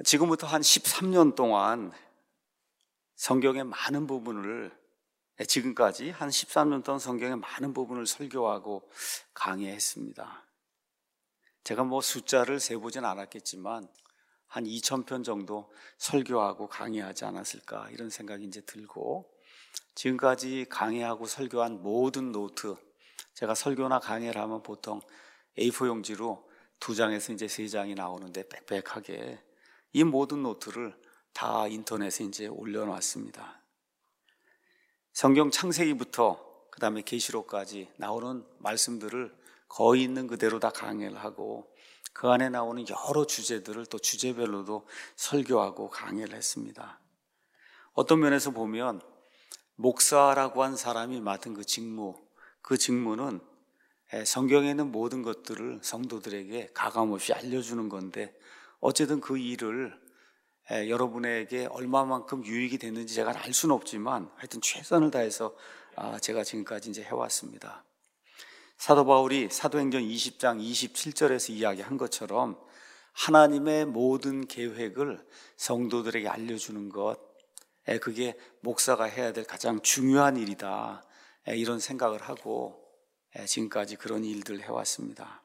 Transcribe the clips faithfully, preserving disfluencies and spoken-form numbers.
지금부터 한 십삼 년 동안 성경의 많은 부분을, 지금까지 한 십삼 년 동안 성경의 많은 부분을 설교하고 강의했습니다. 제가 뭐 숫자를 세보진 않았겠지만 한 이천 편 정도 설교하고 강의하지 않았을까 이런 생각이 이제 들고, 지금까지 강의하고 설교한 모든 노트, 제가 설교나 강의를 하면 보통 에이포 용지로 두 장에서 이제 세 장이 나오는데 빽빽하게 이 모든 노트를 다 인터넷에 이제 올려놨습니다. 성경 창세기부터 그 다음에 계시록까지 나오는 말씀들을 거의 있는 그대로 다 강의를 하고, 그 안에 나오는 여러 주제들을 또 주제별로도 설교하고 강의를 했습니다. 어떤 면에서 보면 목사라고 한 사람이 맡은 그 직무, 그 직무는 성경에 있는 모든 것들을 성도들에게 가감없이 알려주는 건데, 어쨌든 그 일을 여러분에게 얼마만큼 유익이 됐는지 제가 알 수는 없지만 하여튼 최선을 다해서 제가 지금까지 이제 해왔습니다. 사도 바울이 사도행전 이십 장 이십칠 절에서 이야기한 것처럼 하나님의 모든 계획을 성도들에게 알려주는 것, 그게 목사가 해야 될 가장 중요한 일이다, 이런 생각을 하고 지금까지 그런 일들을 해왔습니다.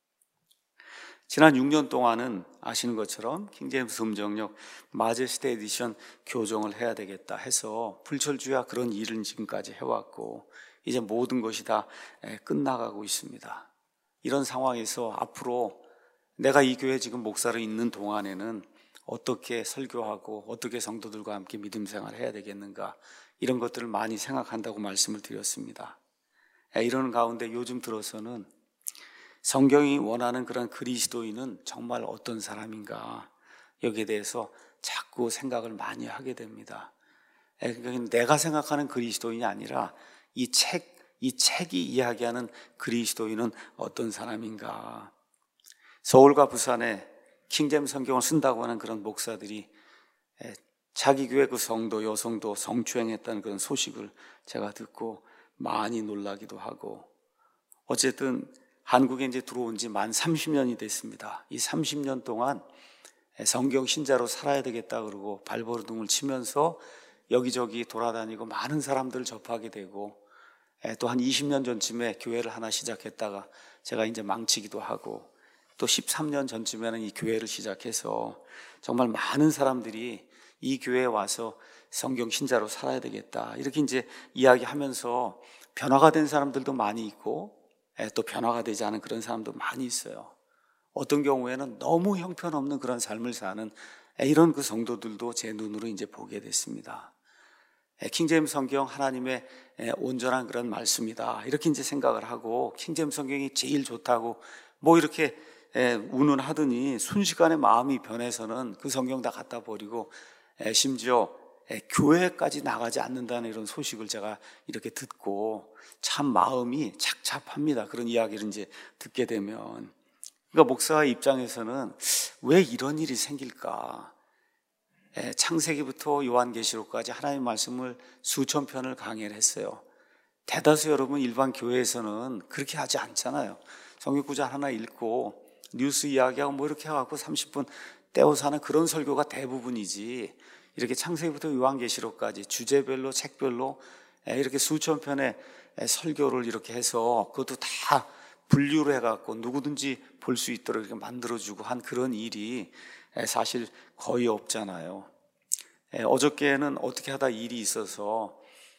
지난 육 년 동안은 아시는 것처럼 킹제임스 음정역 마제스티 에디션 교정을 해야 되겠다 해서 불철주야 그런 일을 지금까지 해왔고, 이제 모든 것이 다 끝나가고 있습니다. 이런 상황에서 앞으로 내가 이 교회 지금 목사로 있는 동안에는 어떻게 설교하고 어떻게 성도들과 함께 믿음 생활을 해야 되겠는가, 이런 것들을 많이 생각한다고 말씀을 드렸습니다. 이러는 가운데 요즘 들어서는 성경이 원하는 그런 그리스도인은 정말 어떤 사람인가, 여기에 대해서 자꾸 생각을 많이 하게 됩니다. 그러니까 내가 생각하는 그리스도인이 아니라 이 책, 이 책이 이야기하는 그리스도인은 어떤 사람인가. 서울과 부산에 킹제임스 성경을 쓴다고 하는 그런 목사들이 자기 교회 그 성도, 여성도 성추행했다는 그런 소식을 제가 듣고 많이 놀라기도 하고, 어쨌든 한국에 이제 들어온 지 만 삼십 년이 됐습니다. 이 삼십 년 동안 성경 신자로 살아야 되겠다 그러고 발버둥을 치면서 여기저기 돌아다니고 많은 사람들을 접하게 되고, 또 한 이십 년 전쯤에 교회를 하나 시작했다가 제가 이제 망치기도 하고, 또 십삼 년 전쯤에는 이 교회를 시작해서 정말 많은 사람들이 이 교회에 와서 성경 신자로 살아야 되겠다 이렇게 이제 이야기하면서 변화가 된 사람들도 많이 있고, 또 변화가 되지 않은 그런 사람도 많이 있어요. 어떤 경우에는 너무 형편없는 그런 삶을 사는 이런 그 성도들도 제 눈으로 이제 보게 됐습니다. 킹제임스 성경 하나님의 온전한 그런 말씀이다 이렇게 이제 생각을 하고, 킹제임스 성경이 제일 좋다고 뭐 이렇게 운운하더니 순식간에 마음이 변해서는 그 성경 다 갖다 버리고 심지어 교회까지 나가지 않는다는 이런 소식을 제가 이렇게 듣고 참 마음이 착잡합니다. 그런 이야기를 이제 듣게 되면. 그러니까 목사의 입장에서는 왜 이런 일이 생길까? 창세기부터 요한계시록까지 하나님의 말씀을 수천 편을 강의를 했어요. 대다수 여러분 일반 교회에서는 그렇게 하지 않잖아요. 성경 구절 하나 읽고 뉴스 이야기하고 뭐 이렇게 해갖고 삼십 분 때워서 하는 그런 설교가 대부분이지, 이렇게 창세기부터 요한계시록까지 주제별로 책별로 이렇게 수천 편의 설교를 이렇게 해서 그것도 다 분류를 해갖고 누구든지 볼 수 있도록 이렇게 만들어주고 한 그런 일이 사실 거의 없잖아요. 어저께는 어떻게 하다 일이 있어서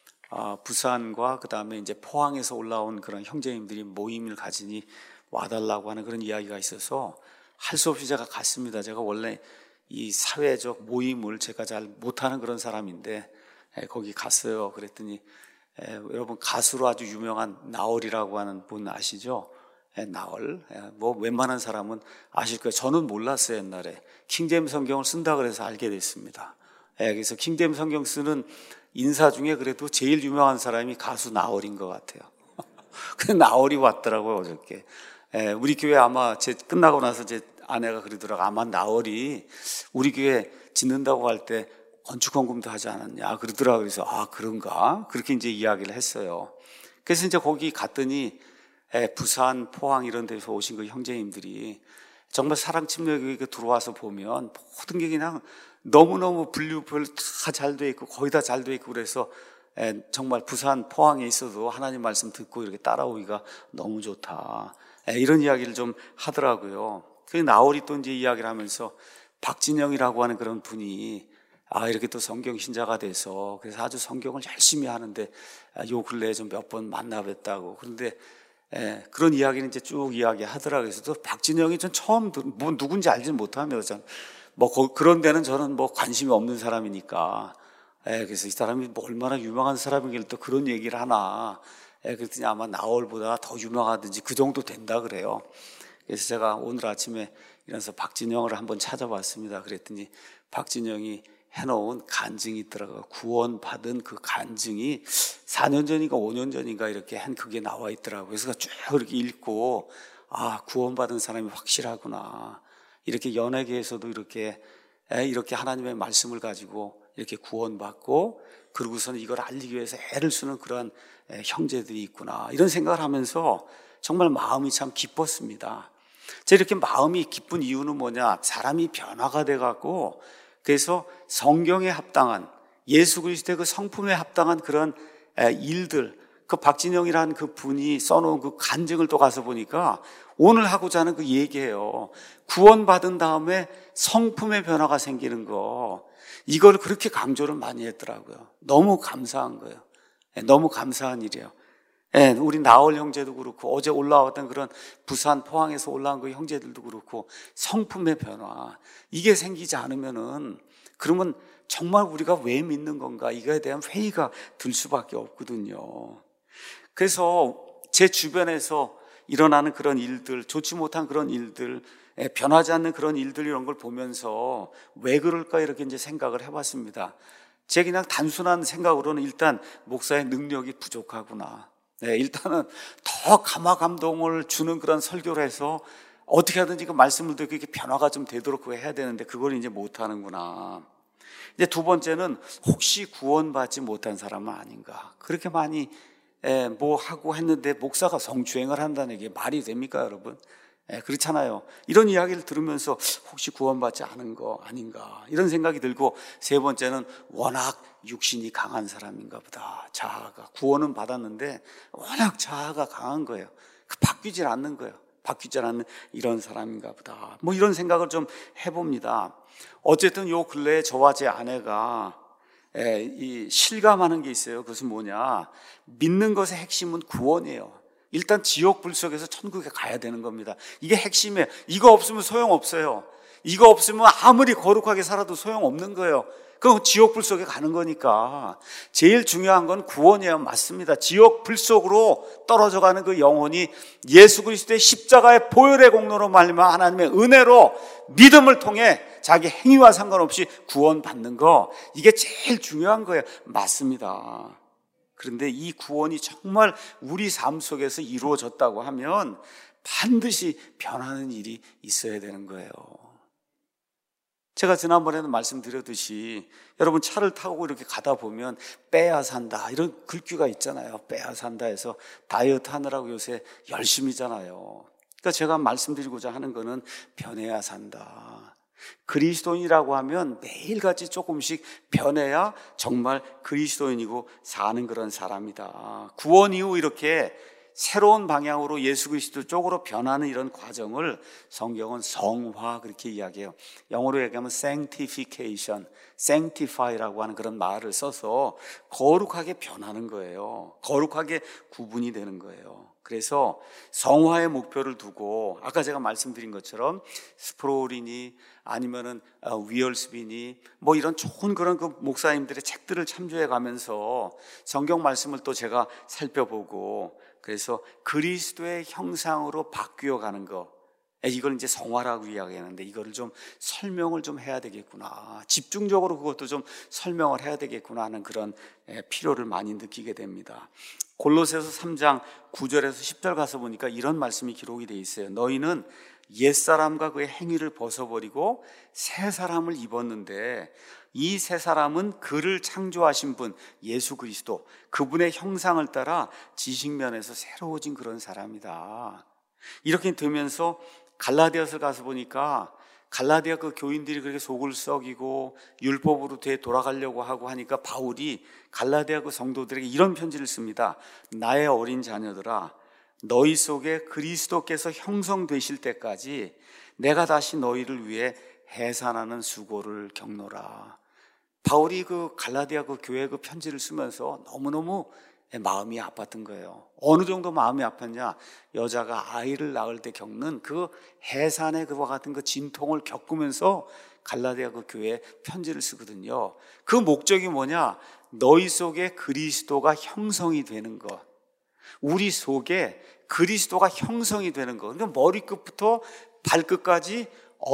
부산과 그 다음에 이제 포항에서 올라온 그런 형제님들이 모임을 가지니 와달라고 하는 그런 이야기가 있어서 할 수 없이 제가 갔습니다. 제가 원래 이 사회적 모임을 제가 잘 못하는 그런 사람인데 거기 갔어요. 그랬더니 여러분 가수로 아주 유명한 나얼이라고 하는 분 아시죠? 나얼. 뭐 웬만한 사람은 아실 거예요. 저는 몰랐어요. 옛날에 킹제임스 성경을 쓴다 그래서 알게 됐습니다. 그래서 킹제임스 성경 쓰는 인사 중에 그래도 제일 유명한 사람이 가수 나얼인 것 같아요. 근데 나얼이 왔더라고요, 어저께. 우리 교회 아마 제 끝나고 나서 제 아내가 그러더라고. 아마 나얼이 우리 교회 짓는다고 할 때 건축헌금도 하지 않았냐 그러더라고요. 그래서 아 그런가? 그렇게 이제 이야기를 했어요. 그래서 이제 거기 갔더니 부산, 포항 이런 데서 오신 그 형제님들이 정말 사랑 침례교육에 들어와서 보면 모든 게 그냥 너무너무 분류별 다 잘 돼 있고 거의 다 잘 돼 있고 그래서 정말 부산 포항에 있어도 하나님 말씀 듣고 이렇게 따라오기가 너무 좋다, 이런 이야기를 좀 하더라고요. 그 나월이 또 이제 이야기를 하면서 박진영이라고 하는 그런 분이 아 이렇게 또 성경 신자가 돼서 그래서 아주 성경을 열심히 하는데 요 근래에 좀 몇 번 만나 뵀다고. 그런데 예, 그런 이야기는 이제 쭉 이야기하더라고요. 그래서 또 박진영이 전 처음 뭐 누군지 알지는 못하며 뭐 거, 그런 데는 저는 뭐 관심이 없는 사람이니까. 예, 그래서 이 사람이 뭐 얼마나 유명한 사람이길래 또 그런 얘기를 하나. 예, 그랬더니 아마 나월보다 더 유명하든지 그 정도 된다 그래요. 그래서 제가 오늘 아침에 일어나서 박진영을 한번 찾아봤습니다. 그랬더니 박진영이 해놓은 간증이 있더라고요. 구원받은 그 간증이 사 년 전인가 오 년 전인가 이렇게 한 그게 나와 있더라고요. 그래서 쭉 이렇게 읽고 아 구원받은 사람이 확실하구나. 이렇게 연예계에서도 이렇게 이렇게 하나님의 말씀을 가지고 이렇게 구원받고 그러고서는 이걸 알리기 위해서 애를 쓰는 그런 형제들이 있구나. 이런 생각을 하면서 정말 마음이 참 기뻤습니다. 제가 이렇게 마음이 기쁜 이유는 뭐냐? 사람이 변화가 돼갖고 그래서 성경에 합당한 예수 그리스도의 그 성품에 합당한 그런 일들, 그 박진영이라는 그 분이 써놓은 그 간증을 또 가서 보니까 오늘 하고자 하는 그 얘기예요. 구원받은 다음에 성품의 변화가 생기는 거, 이걸 그렇게 강조를 많이 했더라고요. 너무 감사한 거예요. 너무 감사한 일이에요. 예, 우리 나월 형제도 그렇고 어제 올라왔던 그런 부산 포항에서 올라온 그 형제들도 그렇고 성품의 변화, 이게 생기지 않으면은 그러면 정말 우리가 왜 믿는 건가, 이거에 대한 회의가 들 수밖에 없거든요. 그래서 제 주변에서 일어나는 그런 일들, 좋지 못한 그런 일들, 변하지 않는 그런 일들, 이런 걸 보면서 왜 그럴까 이렇게 이제 생각을 해봤습니다. 제 그냥 단순한 생각으로는 일단 목사의 능력이 부족하구나. 네, 일단은 더 감화 감동을 주는 그런 설교를 해서 어떻게 하든지 그 말씀을 듣고 이렇게 변화가 좀 되도록 그거 해야 되는데 그걸 이제 못하는구나. 이제 두 번째는 혹시 구원받지 못한 사람은 아닌가. 그렇게 많이 에, 뭐 하고 했는데 목사가 성추행을 한다는 게 말이 됩니까, 여러분? 에, 그렇잖아요. 이런 이야기를 들으면서 혹시 구원받지 않은 거 아닌가 이런 생각이 들고, 세 번째는 워낙 육신이 강한 사람인가 보다. 자아가 구원은 받았는데 워낙 자아가 강한 거예요. 바뀌질 않는 거예요. 바뀌지 않는 이런 사람인가 보다. 뭐 이런 생각을 좀 해봅니다. 어쨌든 요 근래에 저와 제 아내가 에, 이 실감하는 게 있어요. 그것은 뭐냐? 믿는 것의 핵심은 구원이에요. 일단 지옥 불 속에서 천국에 가야 되는 겁니다. 이게 핵심이에요. 이거 없으면 소용없어요. 이거 없으면 아무리 거룩하게 살아도 소용없는 거예요. 그럼 지옥 불 속에 가는 거니까 제일 중요한 건 구원이에요. 맞습니다. 지옥 불 속으로 떨어져 가는 그 영혼이 예수 그리스도의 십자가의 보혈의 공로로 말미암아 하나님의 은혜로 믿음을 통해 자기 행위와 상관없이 구원받는 거, 이게 제일 중요한 거예요. 맞습니다. 그런데 이 구원이 정말 우리 삶 속에서 이루어졌다고 하면 반드시 변하는 일이 있어야 되는 거예요. 제가 지난번에도 말씀드렸듯이 여러분 차를 타고 이렇게 가다 보면 빼야 산다 이런 글귀가 있잖아요. 빼야 산다 해서 다이어트 하느라고 요새 열심히잖아요. 그러니까 제가 말씀드리고자 하는 거는 변해야 산다. 그리스도인이라고 하면 매일같이 조금씩 변해야 정말 그리스도인이고 사는 그런 사람이다. 구원 이후 이렇게 새로운 방향으로 예수 그리스도 쪽으로 변하는 이런 과정을 성경은 성화 그렇게 이야기해요. 영어로 얘기하면 sanctification, sanctify라고 하는 그런 말을 써서 거룩하게 변하는 거예요. 거룩하게 구분이 되는 거예요. 그래서 성화의 목표를 두고 아까 제가 말씀드린 것처럼 스프롤이니 아니면은 위얼스비니 뭐 이런 좋은 그런 그 목사님들의 책들을 참조해 가면서 성경 말씀을 또 제가 살펴보고, 그래서 그리스도의 형상으로 바뀌어 가는 거, 이걸 이제 성화라고 이야기하는데 이거를 좀 설명을 좀 해야 되겠구나, 집중적으로 그것도 좀 설명을 해야 되겠구나 하는 그런 필요를 많이 느끼게 됩니다. 골로새서 삼 장 구 절에서 십 절 가서 보니까 이런 말씀이 기록이 돼 있어요. 너희는 옛사람과 그의 행위를 벗어버리고 새 사람을 입었는데 이 새 사람은 그를 창조하신 분 예수 그리스도, 그분의 형상을 따라 지식면에서 새로워진 그런 사람이다. 이렇게 되면서 갈라디아서 가서 보니까 갈라디아 그 교인들이 그렇게 속을 썩이고 율법으로 되 돌아가려고 하고 하니까 바울이 갈라디아 그 성도들에게 이런 편지를 씁니다. 나의 어린 자녀들아, 너희 속에 그리스도께서 형성되실 때까지 내가 다시 너희를 위해 해산하는 수고를 겪노라. 바울이 그 갈라디아 그 교회 그 편지를 쓰면서 너무너무 마음이 아팠던 거예요. 어느 정도 마음이 아팠냐? 여자가 아이를 낳을 때 겪는 그 해산의 그와 같은 그 진통을 겪으면서 갈라디아 그 교회에 편지를 쓰거든요. 그 목적이 뭐냐? 너희 속에 그리스도가 형성이 되는 것. 우리 속에 그리스도가 형성이 되는 것. 그러니까 머리끝부터 발끝까지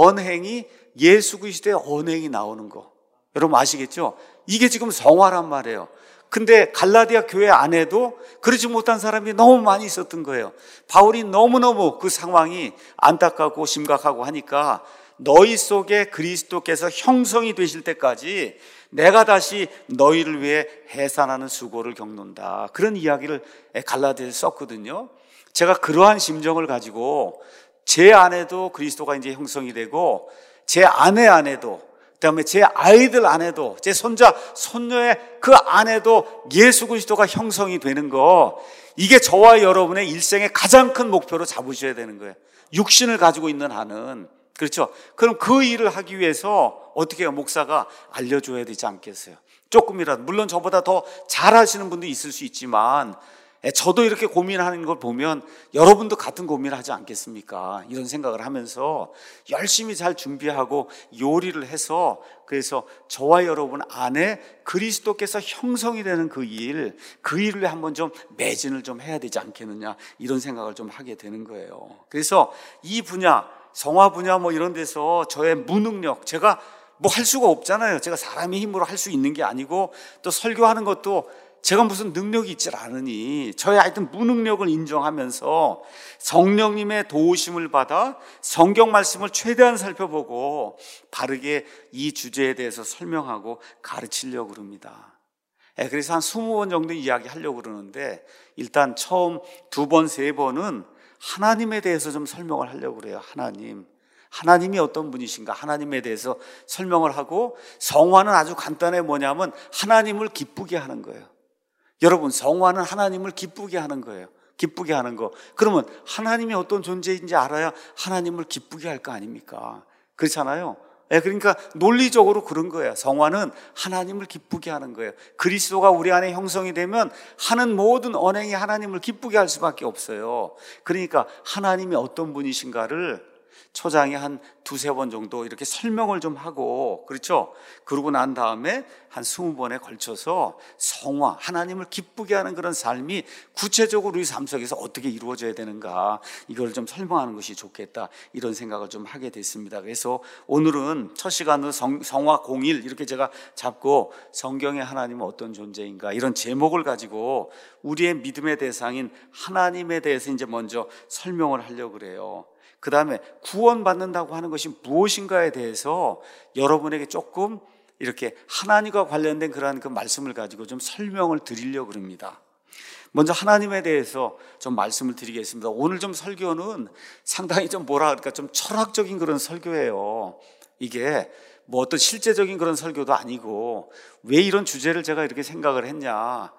언행이 예수 그리스도의 언행이 나오는 거. 여러분 아시겠죠? 이게 지금 성화란 말이에요. 근데 갈라디아 교회 안에도 그러지 못한 사람이 너무 많이 있었던 거예요. 바울이 너무너무 그 상황이 안타깝고 심각하고 하니까 너희 속에 그리스도께서 형성이 되실 때까지 내가 다시 너희를 위해 해산하는 수고를 겪는다. 그런 이야기를 갈라디아에 썼거든요. 제가 그러한 심정을 가지고 제 안에도 그리스도가 이제 형성이 되고 제 아내 안에도 그다음에 제 아이들 안에도 제 손자 손녀의 그 안에도 예수 그리스도가 형성이 되는 거, 이게 저와 여러분의 일생의 가장 큰 목표로 잡으셔야 되는 거예요. 육신을 가지고 있는 한은. 그렇죠? 그럼 그 일을 하기 위해서 어떻게 해요? 목사가 알려줘야 되지 않겠어요? 조금이라도. 물론 저보다 더 잘하시는 분도 있을 수 있지만 저도 이렇게 고민하는 걸 보면 여러분도 같은 고민을 하지 않겠습니까? 이런 생각을 하면서 열심히 잘 준비하고 요리를 해서, 그래서 저와 여러분 안에 그리스도께서 형성이 되는 그 일, 그 일을 한번 좀 매진을 좀 해야 되지 않겠느냐, 이런 생각을 좀 하게 되는 거예요. 그래서 이 분야, 성화 분야 뭐 이런 데서 저의 무능력, 제가 뭐 할 수가 없잖아요. 제가 사람의 힘으로 할 수 있는 게 아니고, 또 설교하는 것도 제가 무슨 능력이 있질 않으니 저의 하여튼 무능력을 인정하면서 성령님의 도우심을 받아 성경 말씀을 최대한 살펴보고 바르게 이 주제에 대해서 설명하고 가르치려고 그럽니다. 그래서 한 이십 번 정도 이야기하려고 그러는데, 일단 처음 두 번, 세 번은 하나님에 대해서 좀 설명을 하려고 그래요. 하나님. 하나님이 어떤 분이신가, 하나님에 대해서 설명을 하고, 성화는 아주 간단해. 뭐냐면 하나님을 기쁘게 하는 거예요. 여러분, 성화는 하나님을 기쁘게 하는 거예요. 기쁘게 하는 거. 그러면 하나님이 어떤 존재인지 알아야 하나님을 기쁘게 할 거 아닙니까? 그렇잖아요. 예, 그러니까 논리적으로 그런 거예요. 성화는 하나님을 기쁘게 하는 거예요. 그리스도가 우리 안에 형성이 되면 하는 모든 언행이 하나님을 기쁘게 할 수밖에 없어요. 그러니까 하나님이 어떤 분이신가를 초장에 한 두세 번 정도 이렇게 설명을 좀 하고, 그렇죠? 그러고 난 다음에 한 스무 번에 걸쳐서 성화, 하나님을 기쁘게 하는 그런 삶이 구체적으로 우리 삶 속에서 어떻게 이루어져야 되는가, 이걸 좀 설명하는 것이 좋겠다, 이런 생각을 좀 하게 됐습니다. 그래서 오늘은 첫 시간으로 성, 성화 공일 이렇게 제가 잡고, 성경의 하나님은 어떤 존재인가, 이런 제목을 가지고 우리의 믿음의 대상인 하나님에 대해서 이제 먼저 설명을 하려고 그래요. 그 다음에 구원받는다고 하는 것이 무엇인가에 대해서 여러분에게 조금 이렇게 하나님과 관련된 그러한 그 말씀을 가지고 좀 설명을 드리려고 합니다. 먼저 하나님에 대해서 좀 말씀을 드리겠습니다. 오늘 좀 설교는 상당히 좀 뭐라 그럴까, 좀 철학적인 그런 설교예요. 이게 뭐 어떤 실제적인 그런 설교도 아니고, 왜 이런 주제를 제가 이렇게 생각을 했냐,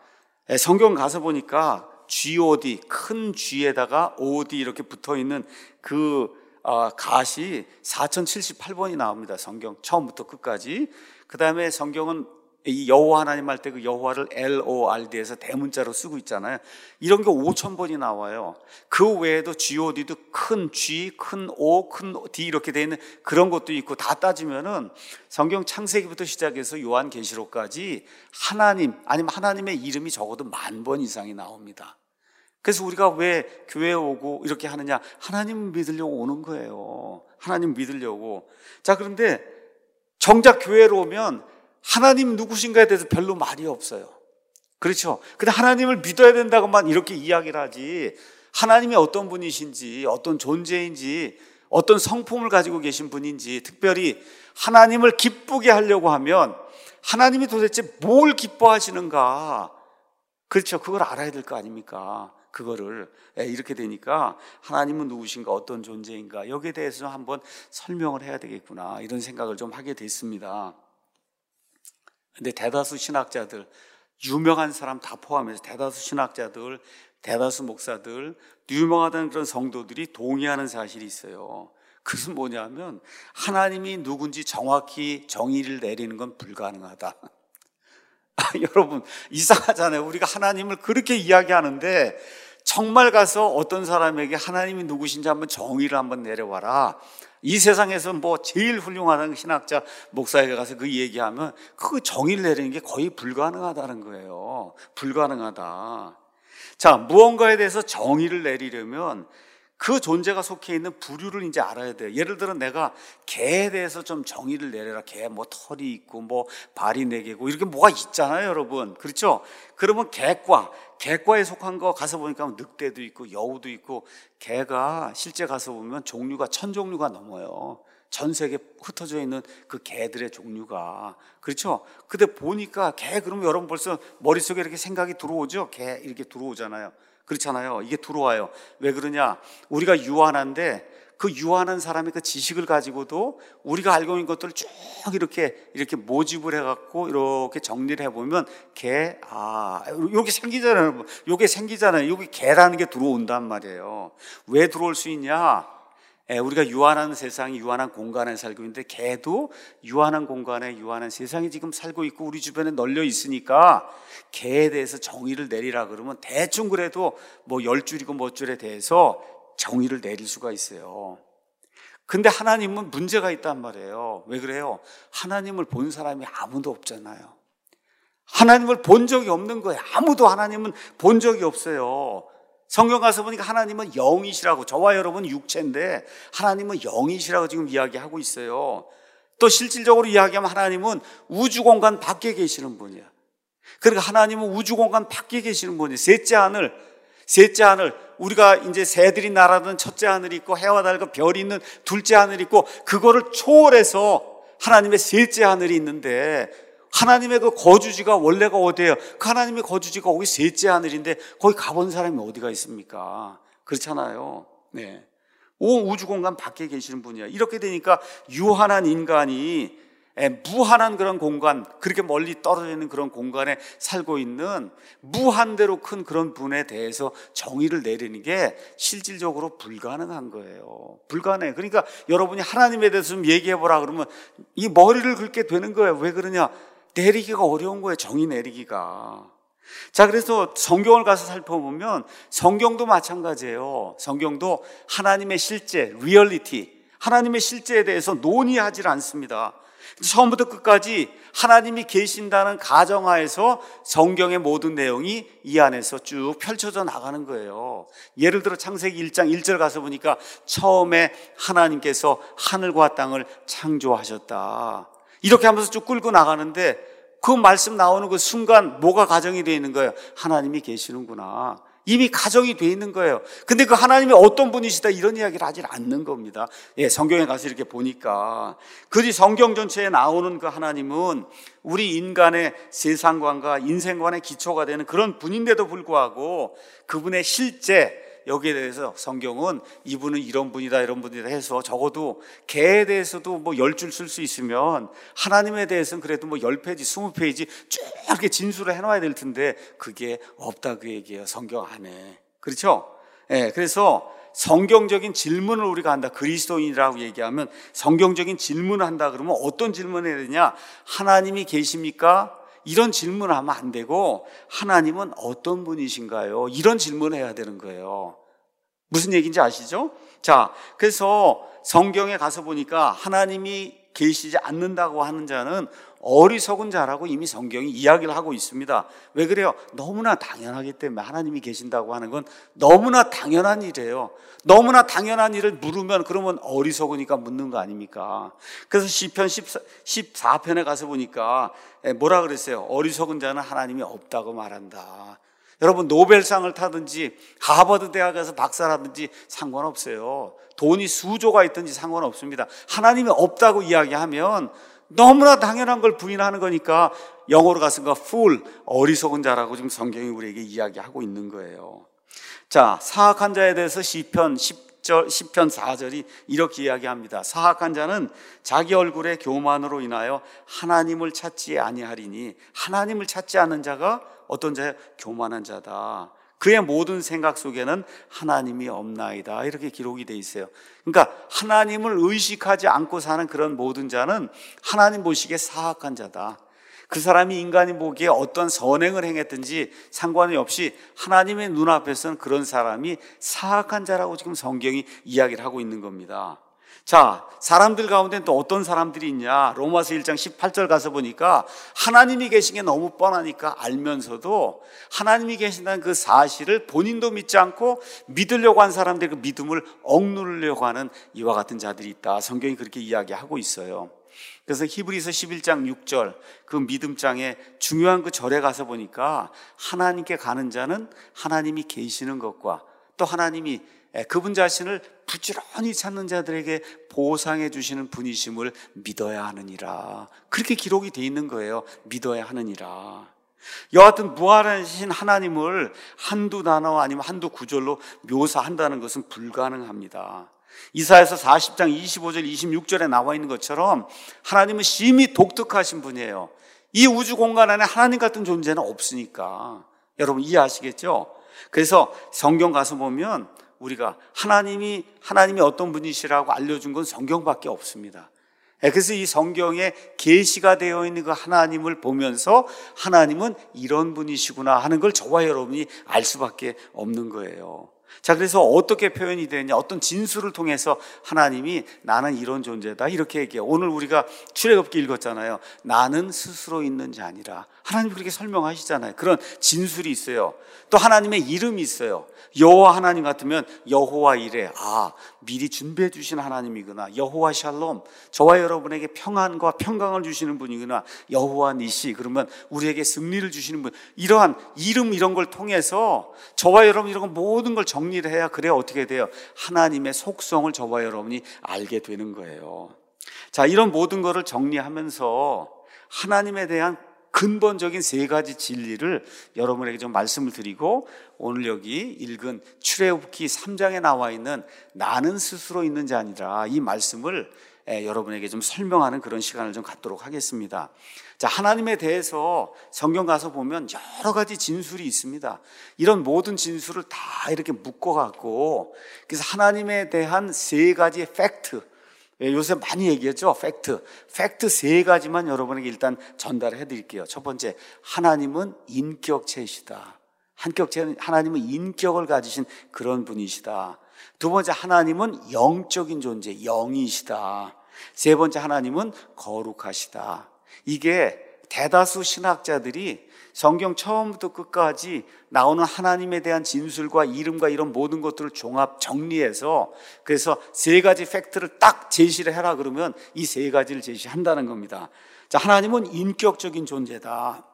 성경 가서 보니까 지오디, 큰 G에다가 오디 이렇게 붙어있는 그 어, 갓이 사천칠십팔 번이 나옵니다. 성경 처음부터 끝까지. 그 다음에 성경은 이 여호와 하나님 할 때 그 여호와를 엘 오 알 디에서 대문자로 쓰고 있잖아요. 이런 게 오천 번이 나와요. 그 외에도 지오디도 큰 G, 큰 O, 큰 D 이렇게 되어 있는 그런 것도 있고, 다 따지면은 성경 창세기부터 시작해서 요한계시록까지 하나님, 아니면 하나님의 이름이 적어도 만 번 이상이 나옵니다. 그래서 우리가 왜 교회에 오고 이렇게 하느냐, 하나님 믿으려고 오는 거예요. 하나님 믿으려고. 자, 그런데 정작 교회로 오면 하나님 누구신가에 대해서 별로 말이 없어요. 그렇죠? 근데 하나님을 믿어야 된다고만 이렇게 이야기를 하지, 하나님이 어떤 분이신지, 어떤 존재인지, 어떤 성품을 가지고 계신 분인지, 특별히 하나님을 기쁘게 하려고 하면 하나님이 도대체 뭘 기뻐하시는가, 그렇죠? 그걸 알아야 될 거 아닙니까? 그거를 이렇게 되니까 하나님은 누구신가, 어떤 존재인가, 여기에 대해서 한번 설명을 해야 되겠구나, 이런 생각을 좀 하게 됐습니다. 근데 대다수 신학자들, 유명한 사람 다 포함해서 대다수 신학자들, 대다수 목사들, 유명하다는 그런 성도들이 동의하는 사실이 있어요. 그것은 뭐냐면 하나님이 누군지 정확히 정의를 내리는 건 불가능하다. 여러분, 이상하잖아요. 우리가 하나님을 그렇게 이야기하는데 정말 가서 어떤 사람에게 하나님이 누구신지 한번 정의를 한번 내려와라, 이 세상에서 뭐 제일 훌륭하다는 신학자 목사에게 가서 그 얘기하면 그 정의를 내리는 게 거의 불가능하다는 거예요. 불가능하다. 자, 무언가에 대해서 정의를 내리려면 그 존재가 속해 있는 부류를 이제 알아야 돼요. 예를 들어 내가 개에 대해서 좀 정의를 내려라. 개 뭐 털이 있고 뭐 발이 네 개고 이렇게 뭐가 있잖아요, 여러분. 그렇죠? 그러면 개과, 개과에 속한 거 가서 보니까 늑대도 있고 여우도 있고, 개가 실제 가서 보면 종류가 천 종류가 넘어요. 전 세계 흩어져 있는 그 개들의 종류가. 그렇죠? 근데 보니까 개, 그러면 여러분 벌써 머릿속에 이렇게 생각이 들어오죠? 개 이렇게 들어오잖아요. 그렇잖아요. 이게 들어와요. 왜 그러냐? 우리가 유한한데 그 유한한 사람의 그 지식을 가지고도 우리가 알고 있는 것들을 쭉 이렇게 이렇게 모집을 해갖고 이렇게 정리를 해보면 개, 아, 요게 생기잖아요. 요게 생기잖아요. 요게 개라는 게 들어온단 말이에요. 왜 들어올 수 있냐? 예, 우리가 유한한 세상이 유한한 공간에 살고 있는데 개도 유한한 공간에 유한한 세상에 지금 살고 있고 우리 주변에 널려 있으니까 개에 대해서 정의를 내리라 그러면 대충 그래도 뭐 열 줄이고 몇 줄에 대해서 정의를 내릴 수가 있어요. 근데 하나님은 문제가 있단 말이에요. 왜 그래요? 하나님을 본 사람이 아무도 없잖아요. 하나님을 본 적이 없는 거예요. 아무도 하나님은 본 적이 없어요. 성경 가서 보니까 하나님은 영이시라고, 저와 여러분 육체인데 하나님은 영이시라고 지금 이야기하고 있어요. 또 실질적으로 이야기하면 하나님은 우주공간 밖에 계시는 분이야. 그러니까 하나님은 우주공간 밖에 계시는 분이에요. 셋째 하늘, 셋째 하늘, 우리가 이제 새들이 날아든 첫째 하늘이 있고 해와 달과 별이 있는 둘째 하늘이 있고, 그거를 초월해서 하나님의 셋째 하늘이 있는데 하나님의 그 거주지가 원래가 어디예요? 그 하나님의 거주지가 거기 셋째 하늘인데 거기 가본 사람이 어디가 있습니까? 그렇잖아요. 네. 온 우주공간 밖에 계시는 분이야. 이렇게 되니까 유한한 인간이 무한한 그런 공간, 그렇게 멀리 떨어져 있는 그런 공간에 살고 있는 무한대로 큰 그런 분에 대해서 정의를 내리는 게 실질적으로 불가능한 거예요. 불가능해. 그러니까 여러분이 하나님에 대해서 좀 얘기해보라 그러면 이 머리를 긁게 되는 거예요. 왜 그러냐? 내리기가 어려운 거예요. 정의 내리기가. 자, 그래서 성경을 가서 살펴보면 성경도 마찬가지예요. 성경도 하나님의 실제, 리얼리티, 하나님의 실제에 대해서 논의하지 않습니다. 처음부터 끝까지 하나님이 계신다는 가정하에서 성경의 모든 내용이 이 안에서 쭉 펼쳐져 나가는 거예요. 예를 들어 창세기 일 장 일 절 가서 보니까 처음에 하나님께서 하늘과 땅을 창조하셨다, 이렇게 하면서 쭉 끌고 나가는데 그 말씀 나오는 그 순간 뭐가 가정이 되어 있는 거예요? 하나님이 계시는구나. 이미 가정이 되어 있는 거예요. 근데 그 하나님이 어떤 분이시다 이런 이야기를 하지 않는 겁니다. 예, 성경에 가서 이렇게 보니까 그 성경 전체에 나오는 그 하나님은 우리 인간의 세상관과 인생관의 기초가 되는 그런 분인데도 불구하고 그분의 실제, 여기에 대해서 성경은 이분은 이런 분이다 이런 분이다 해서 적어도 개에 대해서도 뭐 열 줄 쓸 수 있으면 하나님에 대해서는 그래도 뭐 열 페이지 스무 페이지 쭉 이렇게 진술을 해놔야 될 텐데 그게 없다 그 얘기예요. 성경 안에. 그렇죠? 예, 그래서 성경적인 질문을 우리가 한다. 그리스도인이라고 얘기하면 성경적인 질문을 한다 그러면 어떤 질문을 해야 되냐? 하나님이 계십니까? 이런 질문을 하면 안 되고 하나님은 어떤 분이신가요? 이런 질문을 해야 되는 거예요. 무슨 얘기인지 아시죠? 자, 그래서 성경에 가서 보니까 하나님이 계시지 않는다고 하는 자는 어리석은 자라고 이미 성경이 이야기를 하고 있습니다. 왜 그래요? 너무나 당연하기 때문에. 하나님이 계신다고 하는 건 너무나 당연한 일이에요. 너무나 당연한 일을 물으면 그러면 어리석으니까 묻는 거 아닙니까? 그래서 시편 십사 편에 가서 보니까 뭐라 그랬어요? 어리석은 자는 하나님이 없다고 말한다. 여러분, 노벨상을 타든지 하버드 대학에서 박사라든지 상관없어요. 돈이 수조가 있든지 상관없습니다. 하나님이 없다고 이야기하면 너무나 당연한 걸 부인하는 거니까 영어로 가서 fool, 어리석은 자라고 지금 성경이 우리에게 이야기하고 있는 거예요. 자, 사악한 자에 대해서 시편 십 절, 시편 사 절이 이렇게 이야기합니다. 사악한 자는 자기 얼굴의 교만으로 인하여 하나님을 찾지 아니하리니, 하나님을 찾지 않는 자가 어떤 자야? 교만한 자다. 그의 모든 생각 속에는 하나님이 없나이다. 이렇게 기록이 돼 있어요. 그러니까 하나님을 의식하지 않고 사는 그런 모든 자는 하나님 보시기에 사악한 자다. 그 사람이 인간이 보기에 어떤 선행을 행했든지 상관이 없이 하나님의 눈앞에서는 그런 사람이 사악한 자라고 지금 성경이 이야기를 하고 있는 겁니다. 자, 사람들 가운데 또 어떤 사람들이 있냐? 로마서 일 장 십팔 절 가서 보니까 하나님이 계신 게 너무 뻔하니까 알면서도 하나님이 계신다는 그 사실을 본인도 믿지 않고 믿으려고 한 사람들의 그 믿음을 억누르려고 하는 이와 같은 자들이 있다. 성경이 그렇게 이야기하고 있어요. 그래서 히브리서 십일 장 육 절 그 믿음장에 중요한 그 절에 가서 보니까 하나님께 가는 자는 하나님이 계시는 것과 또 하나님이 그분 자신을 부지런히 찾는 자들에게 보상해 주시는 분이심을 믿어야 하느니라. 그렇게 기록이 돼 있는 거예요. 믿어야 하느니라. 여하튼 무한하신 하나님을 한두 단어 아니면 한두 구절로 묘사한다는 것은 불가능합니다. 이사야서 사십 장 이십오 절 이십육 절에 나와 있는 것처럼 하나님은 심히 독특하신 분이에요. 이 우주 공간 안에 하나님 같은 존재는 없으니까. 여러분 이해하시겠죠? 그래서 성경 가서 보면 우리가 하나님이 하나님이 어떤 분이시라고 알려준 건 성경밖에 없습니다. 그래서 이 성경에 계시가 되어 있는 그 하나님을 보면서 하나님은 이런 분이시구나 하는 걸 저와 여러분이 알 수밖에 없는 거예요. 자, 그래서 어떻게 표현이 되느냐, 어떤 진술을 통해서 하나님이 나는 이런 존재다 이렇게 얘기해요. 오늘 우리가 출애굽기 읽었잖아요. 나는 스스로 있는 자 아니라. 하나님 그렇게 설명하시잖아요. 그런 진술이 있어요. 또 하나님의 이름이 있어요. 여호와 하나님 같으면 여호와 이레, 아 미리 준비해 주신 하나님이구나. 여호와 샬롬, 저와 여러분에게 평안과 평강을 주시는 분이구나. 여호와 니시, 그러면 우리에게 승리를 주시는 분. 이러한 이름 이런 걸 통해서 저와 여러분 이런 모든 걸 정리를 해야, 그래야 어떻게 돼요? 하나님의 속성을 저와 여러분이 알게 되는 거예요. 자, 이런 모든 것을 정리하면서 하나님에 대한 근본적인 세 가지 진리를 여러분에게 좀 말씀을 드리고, 오늘 여기 읽은 출애굽기 삼 장에 나와 있는 나는 스스로 있는 자 아니라 이 말씀을 여러분에게 좀 설명하는 그런 시간을 좀 갖도록 하겠습니다. 자, 하나님에 대해서 성경 가서 보면 여러 가지 진술이 있습니다. 이런 모든 진술을 다 이렇게 묶어갖고, 그래서 하나님에 대한 세 가지의 팩트, 요새 많이 얘기했죠. 팩트. 팩트 세 가지만 여러분에게 일단 전달해 드릴게요. 첫 번째, 하나님은 인격체이시다. 한격체는 하나님은 인격을 가지신 그런 분이시다. 두 번째, 하나님은 영적인 존재, 영이시다. 세 번째, 하나님은 거룩하시다. 이게 대다수 신학자들이 성경 처음부터 끝까지 나오는 하나님에 대한 진술과 이름과 이런 모든 것들을 종합 정리해서, 그래서 세 가지 팩트를 딱 제시를 해라 그러면 이 세 가지를 제시한다는 겁니다. 자, 하나님은 인격적인 존재다.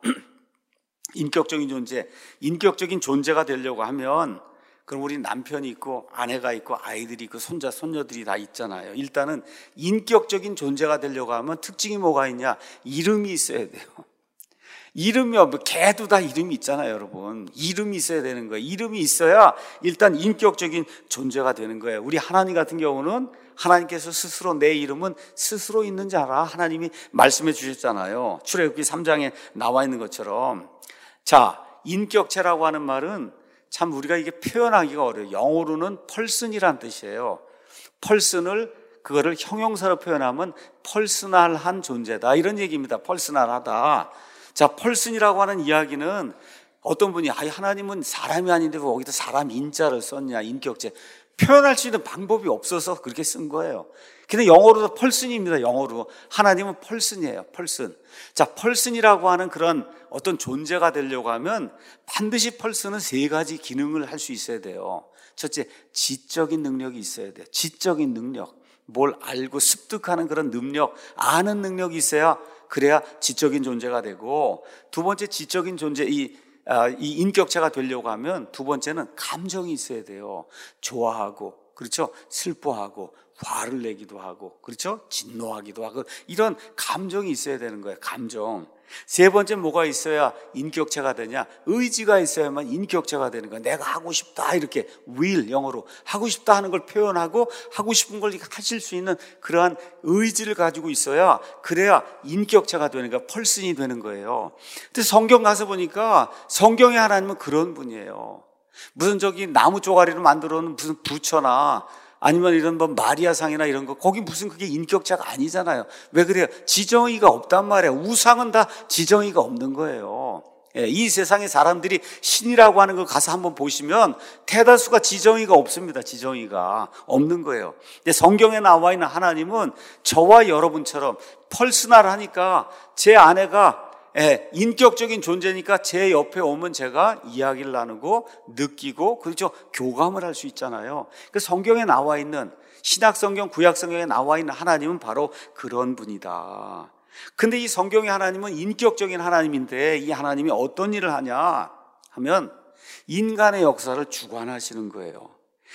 인격적인 존재, 인격적인 존재가 되려고 하면 그럼 우리 남편이 있고 아내가 있고 아이들이 있고 손자 손녀들이 다 있잖아요. 일단은 인격적인 존재가 되려고 하면 특징이 뭐가 있냐? 이름이 있어야 돼요. 이름이 없고, 개도 다 이름이 있잖아요, 여러분. 이름이 있어야 되는 거예요. 이름이 있어야 일단 인격적인 존재가 되는 거예요. 우리 하나님 같은 경우는 하나님께서 스스로 내 이름은 스스로 있는 자라 하나님이 말씀해 주셨잖아요. 출애굽기 삼 장에 나와 있는 것처럼. 자, 인격체라고 하는 말은 참 우리가 이게 표현하기가 어려워요. 영어로는 person이란 뜻이에요. person을 그거를 형용사로 표현하면 퍼스널한 존재다 이런 얘기입니다. 퍼스널하다. 자, 펄슨이라고 하는 이야기는 어떤 분이, 아, 하나님은 사람이 아닌데 왜 거기다 사람 인자를 썼냐, 인격체. 표현할 수 있는 방법이 없어서 그렇게 쓴 거예요. 근데 영어로도 펄슨입니다. 영어로. 하나님은 펄슨이에요. 펄슨. 자, 펄슨이라고 하는 그런 어떤 존재가 되려고 하면 반드시 펄슨은 세 가지 기능을 할 수 있어야 돼요. 첫째, 지적인 능력이 있어야 돼요. 지적인 능력. 뭘 알고 습득하는 그런 능력, 아는 능력이 있어야, 그래야 지적인 존재가 되고, 두 번째 지적인 존재, 이, 아, 이 인격체가 되려고 하면 두 번째는 감정이 있어야 돼요. 좋아하고, 그렇죠? 슬퍼하고, 화를 내기도 하고, 그렇죠? 진노하기도 하고, 이런 감정이 있어야 되는 거예요. 감정. 세 번째 뭐가 있어야 인격체가 되냐? 의지가 있어야만 인격체가 되는 거야. 내가 하고 싶다 이렇게 will, 영어로 하고 싶다 하는 걸 표현하고 하고 싶은 걸 하실 수 있는 그러한 의지를 가지고 있어야, 그래야 인격체가 되는 거야. 펄슨이 되는 거예요. 근데 성경 가서 보니까 성경의 하나님은 그런 분이에요. 무슨 저기 나무 쪼가리로 만들어 놓은 무슨 부처나 아니면 이런 뭐 마리아상이나 이런 거, 거기 무슨 그게 인격체가 아니잖아요. 왜 그래요? 지정의가 없단 말이에요. 우상은 다 지정의가 없는 거예요. 예, 이 세상의 사람들이 신이라고 하는 걸 가서 한번 보시면 대다수가 지정의가 없습니다. 지정의가 없는 거예요. 근데 성경에 나와 있는 하나님은 저와 여러분처럼 펄스널하니까, 제 아내가 예, 인격적인 존재니까 제 옆에 오면 제가 이야기를 나누고 느끼고, 그렇죠, 교감을 할 수 있잖아요. 그 성경에 나와 있는, 신약성경, 구약성경에 나와 있는 하나님은 바로 그런 분이다. 근데 이 성경의 하나님은 인격적인 하나님인데, 이 하나님이 어떤 일을 하냐 하면 인간의 역사를 주관하시는 거예요.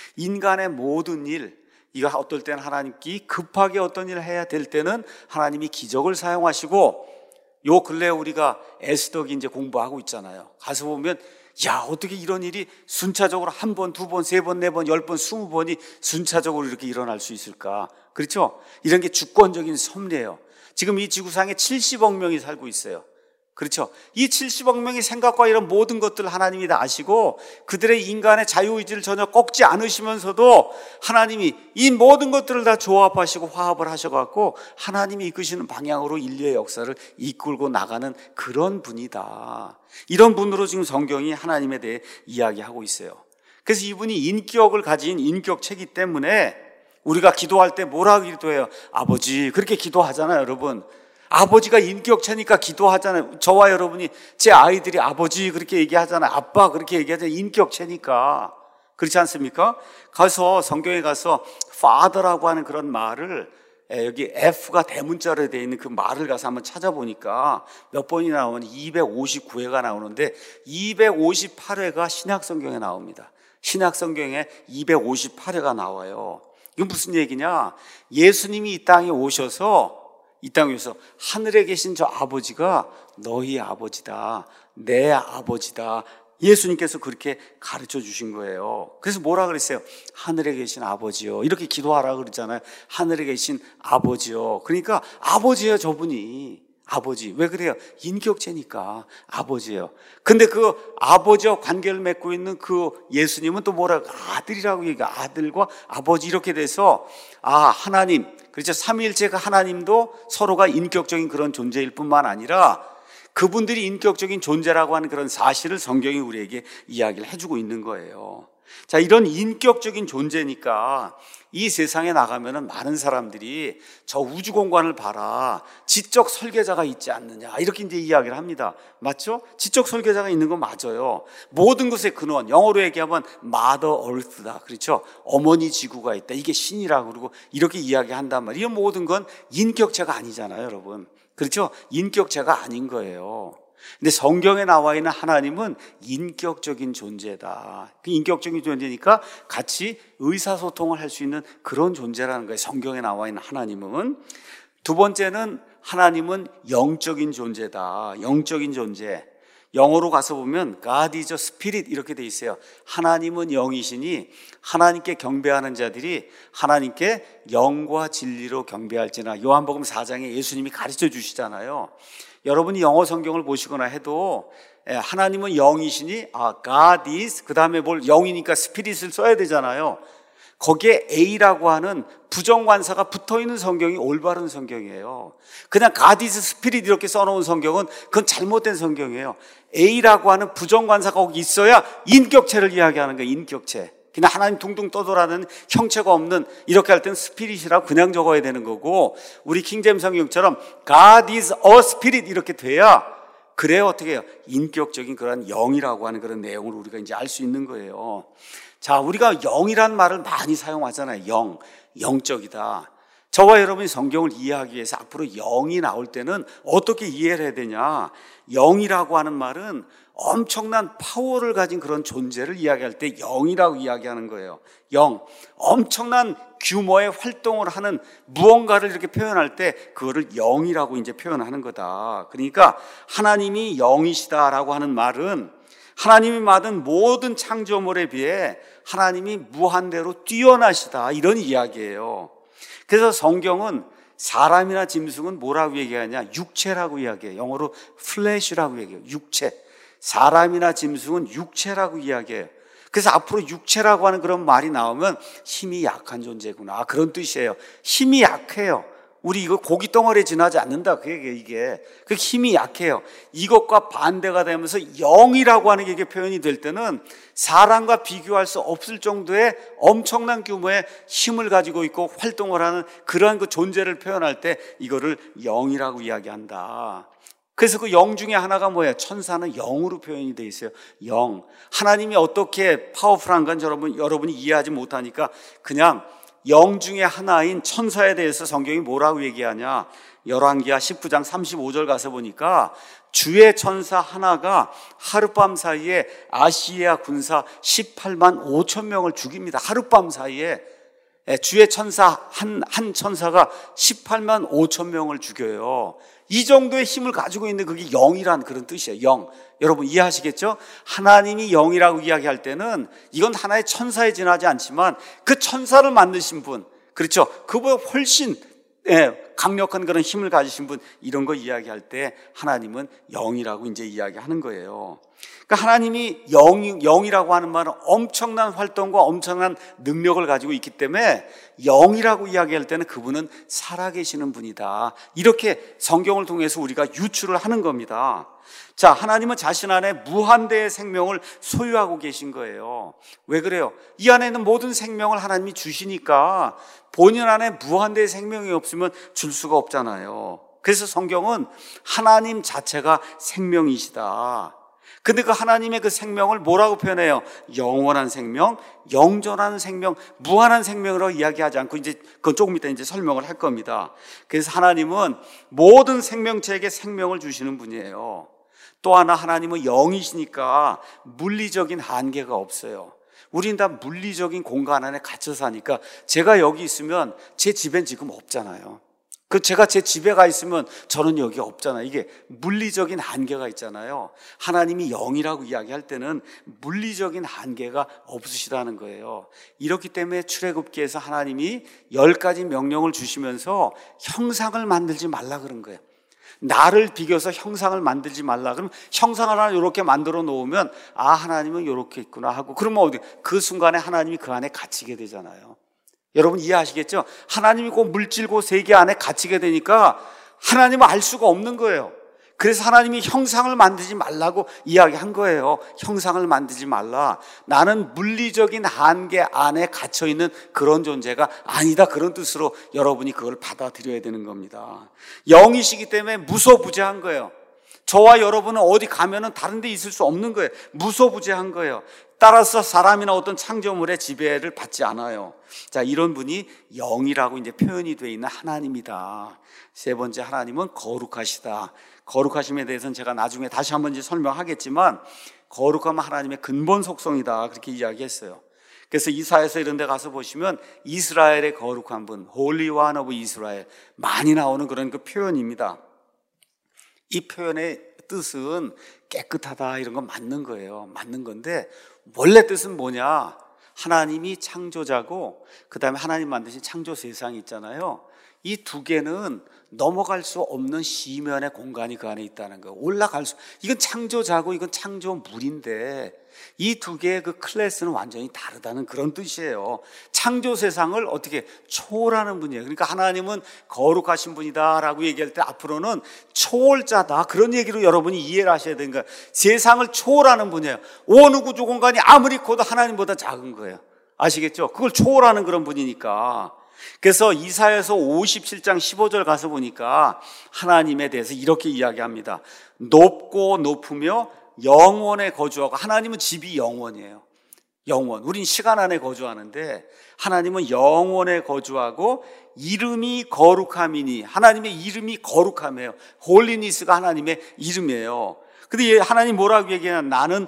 인간의 모든 일, 이거 어떨 때는 하나님께 급하게 어떤 일을 해야 될 때는 하나님이 기적을 사용하시고, 요 근래 우리가 에스더기 이제 공부하고 있잖아요. 가서 보면 야, 어떻게 이런 일이 순차적으로 한 번, 두 번, 세 번, 네 번, 열 번, 스무 번이 순차적으로 이렇게 일어날 수 있을까? 그렇죠? 이런 게 주권적인 섭리예요. 지금 이 지구상에 칠십억 명이 살고 있어요. 그렇죠? 이 칠십억 명의 생각과 이런 모든 것들을 하나님이 다 아시고, 그들의 인간의 자유의지를 전혀 꺾지 않으시면서도 하나님이 이 모든 것들을 다 조합하시고 화합을 하셔갖고 하나님이 이끄시는 방향으로 인류의 역사를 이끌고 나가는 그런 분이다. 이런 분으로 지금 성경이 하나님에 대해 이야기하고 있어요. 그래서 이분이 인격을 가진 인격체이기 때문에 우리가 기도할 때 뭐라 기도해요? 아버지, 그렇게 기도하잖아요, 여러분. 아버지가 인격체니까 기도하잖아요. 저와 여러분이, 제 아이들이 아버지 그렇게 얘기하잖아요. 아빠 그렇게 얘기하잖아요. 인격체니까. 그렇지 않습니까? 가서 성경에 가서 father라고 하는 그런 말을, 여기 F가 대문자로 되어 있는 그 말을 가서 한번 찾아보니까 몇 번이 나오면 이백오십구 회가 나오는데 이백오십팔 회가 신약성경에 나옵니다. 신약성경에 이백오십팔 회가 나와요. 이건 무슨 얘기냐? 예수님이 이 땅에 오셔서 이 땅에서 하늘에 계신 저 아버지가 너희 아버지다, 내 아버지다. 예수님께서 그렇게 가르쳐 주신 거예요. 그래서 뭐라 그랬어요? 하늘에 계신 아버지요. 이렇게 기도하라 그랬잖아요. 하늘에 계신 아버지요. 그러니까 아버지예요, 저분이. 아버지. 왜 그래요? 인격체니까 아버지예요. 근데 그 아버지와 관계를 맺고 있는 그 예수님은 또 뭐라고? 아들이라고 얘기해요. 아들과 아버지 이렇게 돼서, 아, 하나님, 그렇죠, 삼위일체가 하나님도 서로가 인격적인 그런 존재일 뿐만 아니라 그분들이 인격적인 존재라고 하는 그런 사실을 성경이 우리에게 이야기를 해주고 있는 거예요. 자, 이런 인격적인 존재니까 이 세상에 나가면은 많은 사람들이 저 우주 공간을 봐라, 지적 설계자가 있지 않느냐, 이렇게 이제 이야기를 합니다. 맞죠? 지적 설계자가 있는 건 맞아요. 모든 것의 근원, 영어로 얘기하면 Mother Earth다. 그렇죠? 어머니 지구가 있다. 이게 신이라고 그러고 이렇게 이야기한단 말이에요. 이 모든 건 인격체가 아니잖아요, 여러분. 그렇죠? 인격체가 아닌 거예요. 근데 성경에 나와 있는 하나님은 인격적인 존재다. 그 인격적인 존재니까 같이 의사소통을 할 수 있는 그런 존재라는 거예요. 성경에 나와 있는 하나님은. 두 번째는 하나님은 영적인 존재다. 영적인 존재. 영어로 가서 보면 God is a spirit 이렇게 돼 있어요. 하나님은 영이시니 하나님께 경배하는 자들이 하나님께 영과 진리로 경배할지나. 요한복음 사 장에 예수님이 가르쳐 주시잖아요. 여러분이 영어 성경을 보시거나 해도 하나님은 영이시니, 아, God is, 그 다음에 뭘 영이니까 spirit을 써야 되잖아요. 거기에 A라고 하는 부정관사가 붙어있는 성경이 올바른 성경이에요. 그냥 God is spirit 이렇게 써놓은 성경은 그건 잘못된 성경이에요. A라고 하는 부정관사가 거기 있어야 인격체를 이야기하는 거예요. 인격체. 그냥 하나님 둥둥 떠돌아는 형체가 없는, 이렇게 할 때는 스피릿이라고 그냥 적어야 되는 거고, 우리 킹제임 성경처럼 God is a spirit 이렇게 돼야, 그래야 어떻게 해요? 인격적인 그런 영이라고 하는 그런 내용을 우리가 이제 알 수 있는 거예요. 자, 우리가 영이라는 말을 많이 사용하잖아요. 영, 영적이다. 저와 여러분이 성경을 이해하기 위해서 앞으로 영이 나올 때는 어떻게 이해를 해야 되냐? 영이라고 하는 말은 엄청난 파워를 가진 그런 존재를 이야기할 때 영이라고 이야기하는 거예요. 영, 엄청난 규모의 활동을 하는 무언가를 이렇게 표현할 때 그거를 영이라고 이제 표현하는 거다. 그러니까 하나님이 영이시다라고 하는 말은 하나님이 만든 모든 창조물에 비해 하나님이 무한대로 뛰어나시다, 이런 이야기예요. 그래서 성경은 사람이나 짐승은 뭐라고 얘기하냐? 육체라고 이야기해요. 영어로 flesh라고 얘기해요. 육체. 사람이나 짐승은 육체라고 이야기해요. 그래서 앞으로 육체라고 하는 그런 말이 나오면 힘이 약한 존재구나, 그런 뜻이에요. 힘이 약해요. 우리 이거 고기 덩어리에 지나지 않는다, 그 얘기예요. 이게 그 힘이 약해요. 이것과 반대가 되면서 영이라고 하는 게 이게 표현이 될 때는 사람과 비교할 수 없을 정도의 엄청난 규모의 힘을 가지고 있고 활동을 하는 그러한 그 존재를 표현할 때 이거를 영이라고 이야기한다. 그래서 그 영 중에 하나가 뭐예요? 천사는 영으로 표현이 되어 있어요. 영. 하나님이 어떻게 파워풀한 건 여러분, 여러분이 이해하지 못하니까 그냥 영 중에 하나인 천사에 대해서 성경이 뭐라고 얘기하냐? 열왕기하 십구 장 삼십오 절 가서 보니까 주의 천사 하나가 하룻밤 사이에 아시리아 군사 십팔만 오천 명을 죽입니다. 하룻밤 사이에 주의 천사 한, 한 천사가 십팔만 오천 명을 죽여요. 이 정도의 힘을 가지고 있는 그게 영이란 그런 뜻이에요. 영. 여러분 이해하시겠죠? 하나님이 영이라고 이야기할 때는 이건 하나의 천사에 지나지 않지만 그 천사를 만드신 분, 그렇죠? 그보다 훨씬 예, 강력한 그런 힘을 가지신 분, 이런 거 이야기할 때 하나님은 영이라고 이제 이야기하는 거예요. 그러니까 하나님이 영, 영이라고 하는 말은 엄청난 활동과 엄청난 능력을 가지고 있기 때문에 영이라고 이야기할 때는 그분은 살아계시는 분이다, 이렇게 성경을 통해서 우리가 유추를 하는 겁니다. 자, 하나님은 자신 안에 무한대의 생명을 소유하고 계신 거예요. 왜 그래요? 이 안에 있는 모든 생명을 하나님이 주시니까 본인 안에 무한대의 생명이 없으면 줄 수가 없잖아요. 그래서 성경은 하나님 자체가 생명이시다. 근데 그 하나님의 그 생명을 뭐라고 표현해요? 영원한 생명, 영존한 생명, 무한한 생명으로 이야기하지 않고 이제 그건 조금 이따 이제 설명을 할 겁니다. 그래서 하나님은 모든 생명체에게 생명을 주시는 분이에요. 또 하나 하나님은 영이시니까 물리적인 한계가 없어요. 우린 다 물리적인 공간 안에 갇혀 사니까 제가 여기 있으면 제 집엔 지금 없잖아요. 그 제가 제 집에 가 있으면 저는 여기 없잖아요. 이게 물리적인 한계가 있잖아요. 하나님이 영이라고 이야기할 때는 물리적인 한계가 없으시다는 거예요. 이렇기 때문에 출애굽기에서 하나님이 열 가지 명령을 주시면서 형상을 만들지 말라 그런 거예요. 나를 비교해서 형상을 만들지 말라. 그럼 형상 하나 이렇게 만들어 놓으면 아, 하나님은 이렇게 있구나 하고, 그러면 어디 그 순간에 하나님이 그 안에 갇히게 되잖아요. 여러분 이해하시겠죠? 하나님이 그 물질고 세계 안에 갇히게 되니까 하나님을 알 수가 없는 거예요. 그래서 하나님이 형상을 만들지 말라고 이야기한 거예요. 형상을 만들지 말라. 나는 물리적인 한계 안에 갇혀있는 그런 존재가 아니다, 그런 뜻으로 여러분이 그걸 받아들여야 되는 겁니다. 영이시기 때문에 무소부재한 거예요. 저와 여러분은 어디 가면은 다른 데 있을 수 없는 거예요. 무소부재한 거예요. 따라서 사람이나 어떤 창조물의 지배를 받지 않아요. 자, 이런 분이 영이라고 이제 표현이 되어 있는 하나님이다. 세 번째, 하나님은 거룩하시다. 거룩하심에 대해서는 제가 나중에 다시 한번 이제 설명하겠지만, 거룩함은 하나님의 근본 속성이다, 그렇게 이야기했어요. 그래서 이사야서 이런 데 가서 보시면 이스라엘의 거룩한 분, Holy One of Israel, 많이 나오는 그런 그 표현입니다. 이 표현의 뜻은 깨끗하다, 이런 건 맞는 거예요. 맞는 건데 원래 뜻은 뭐냐? 하나님이 창조자고 그 다음에 하나님 만드신 창조 세상이 있잖아요. 이 두 개는 넘어갈 수 없는 시면의 공간이 그 안에 있다는 거예요. 올라갈 수, 이건 창조자고 이건 창조물인데 이 두 개의 그 클래스는 완전히 다르다는 그런 뜻이에요. 창조 세상을 어떻게 초월하는 분이에요. 그러니까 하나님은 거룩하신 분이다라고 얘기할 때 앞으로는 초월자다, 그런 얘기로 여러분이 이해를 하셔야 되는 거예요. 세상을 초월하는 분이에요. 온 우주 공간이 아무리 커도 하나님보다 작은 거예요. 아시겠죠? 그걸 초월하는 그런 분이니까. 그래서 이사야서 오십칠 장 십오 절 가서 보니까 하나님에 대해서 이렇게 이야기합니다. 높고 높으며 영원에 거주하고, 하나님은 집이 영원이에요. 영원. 우린 시간 안에 거주하는데 하나님은 영원에 거주하고 이름이 거룩함이니, 하나님의 이름이 거룩함이에요. 홀리니스가 하나님의 이름이에요. 근데 하나님 뭐라고 얘기하냐? 나는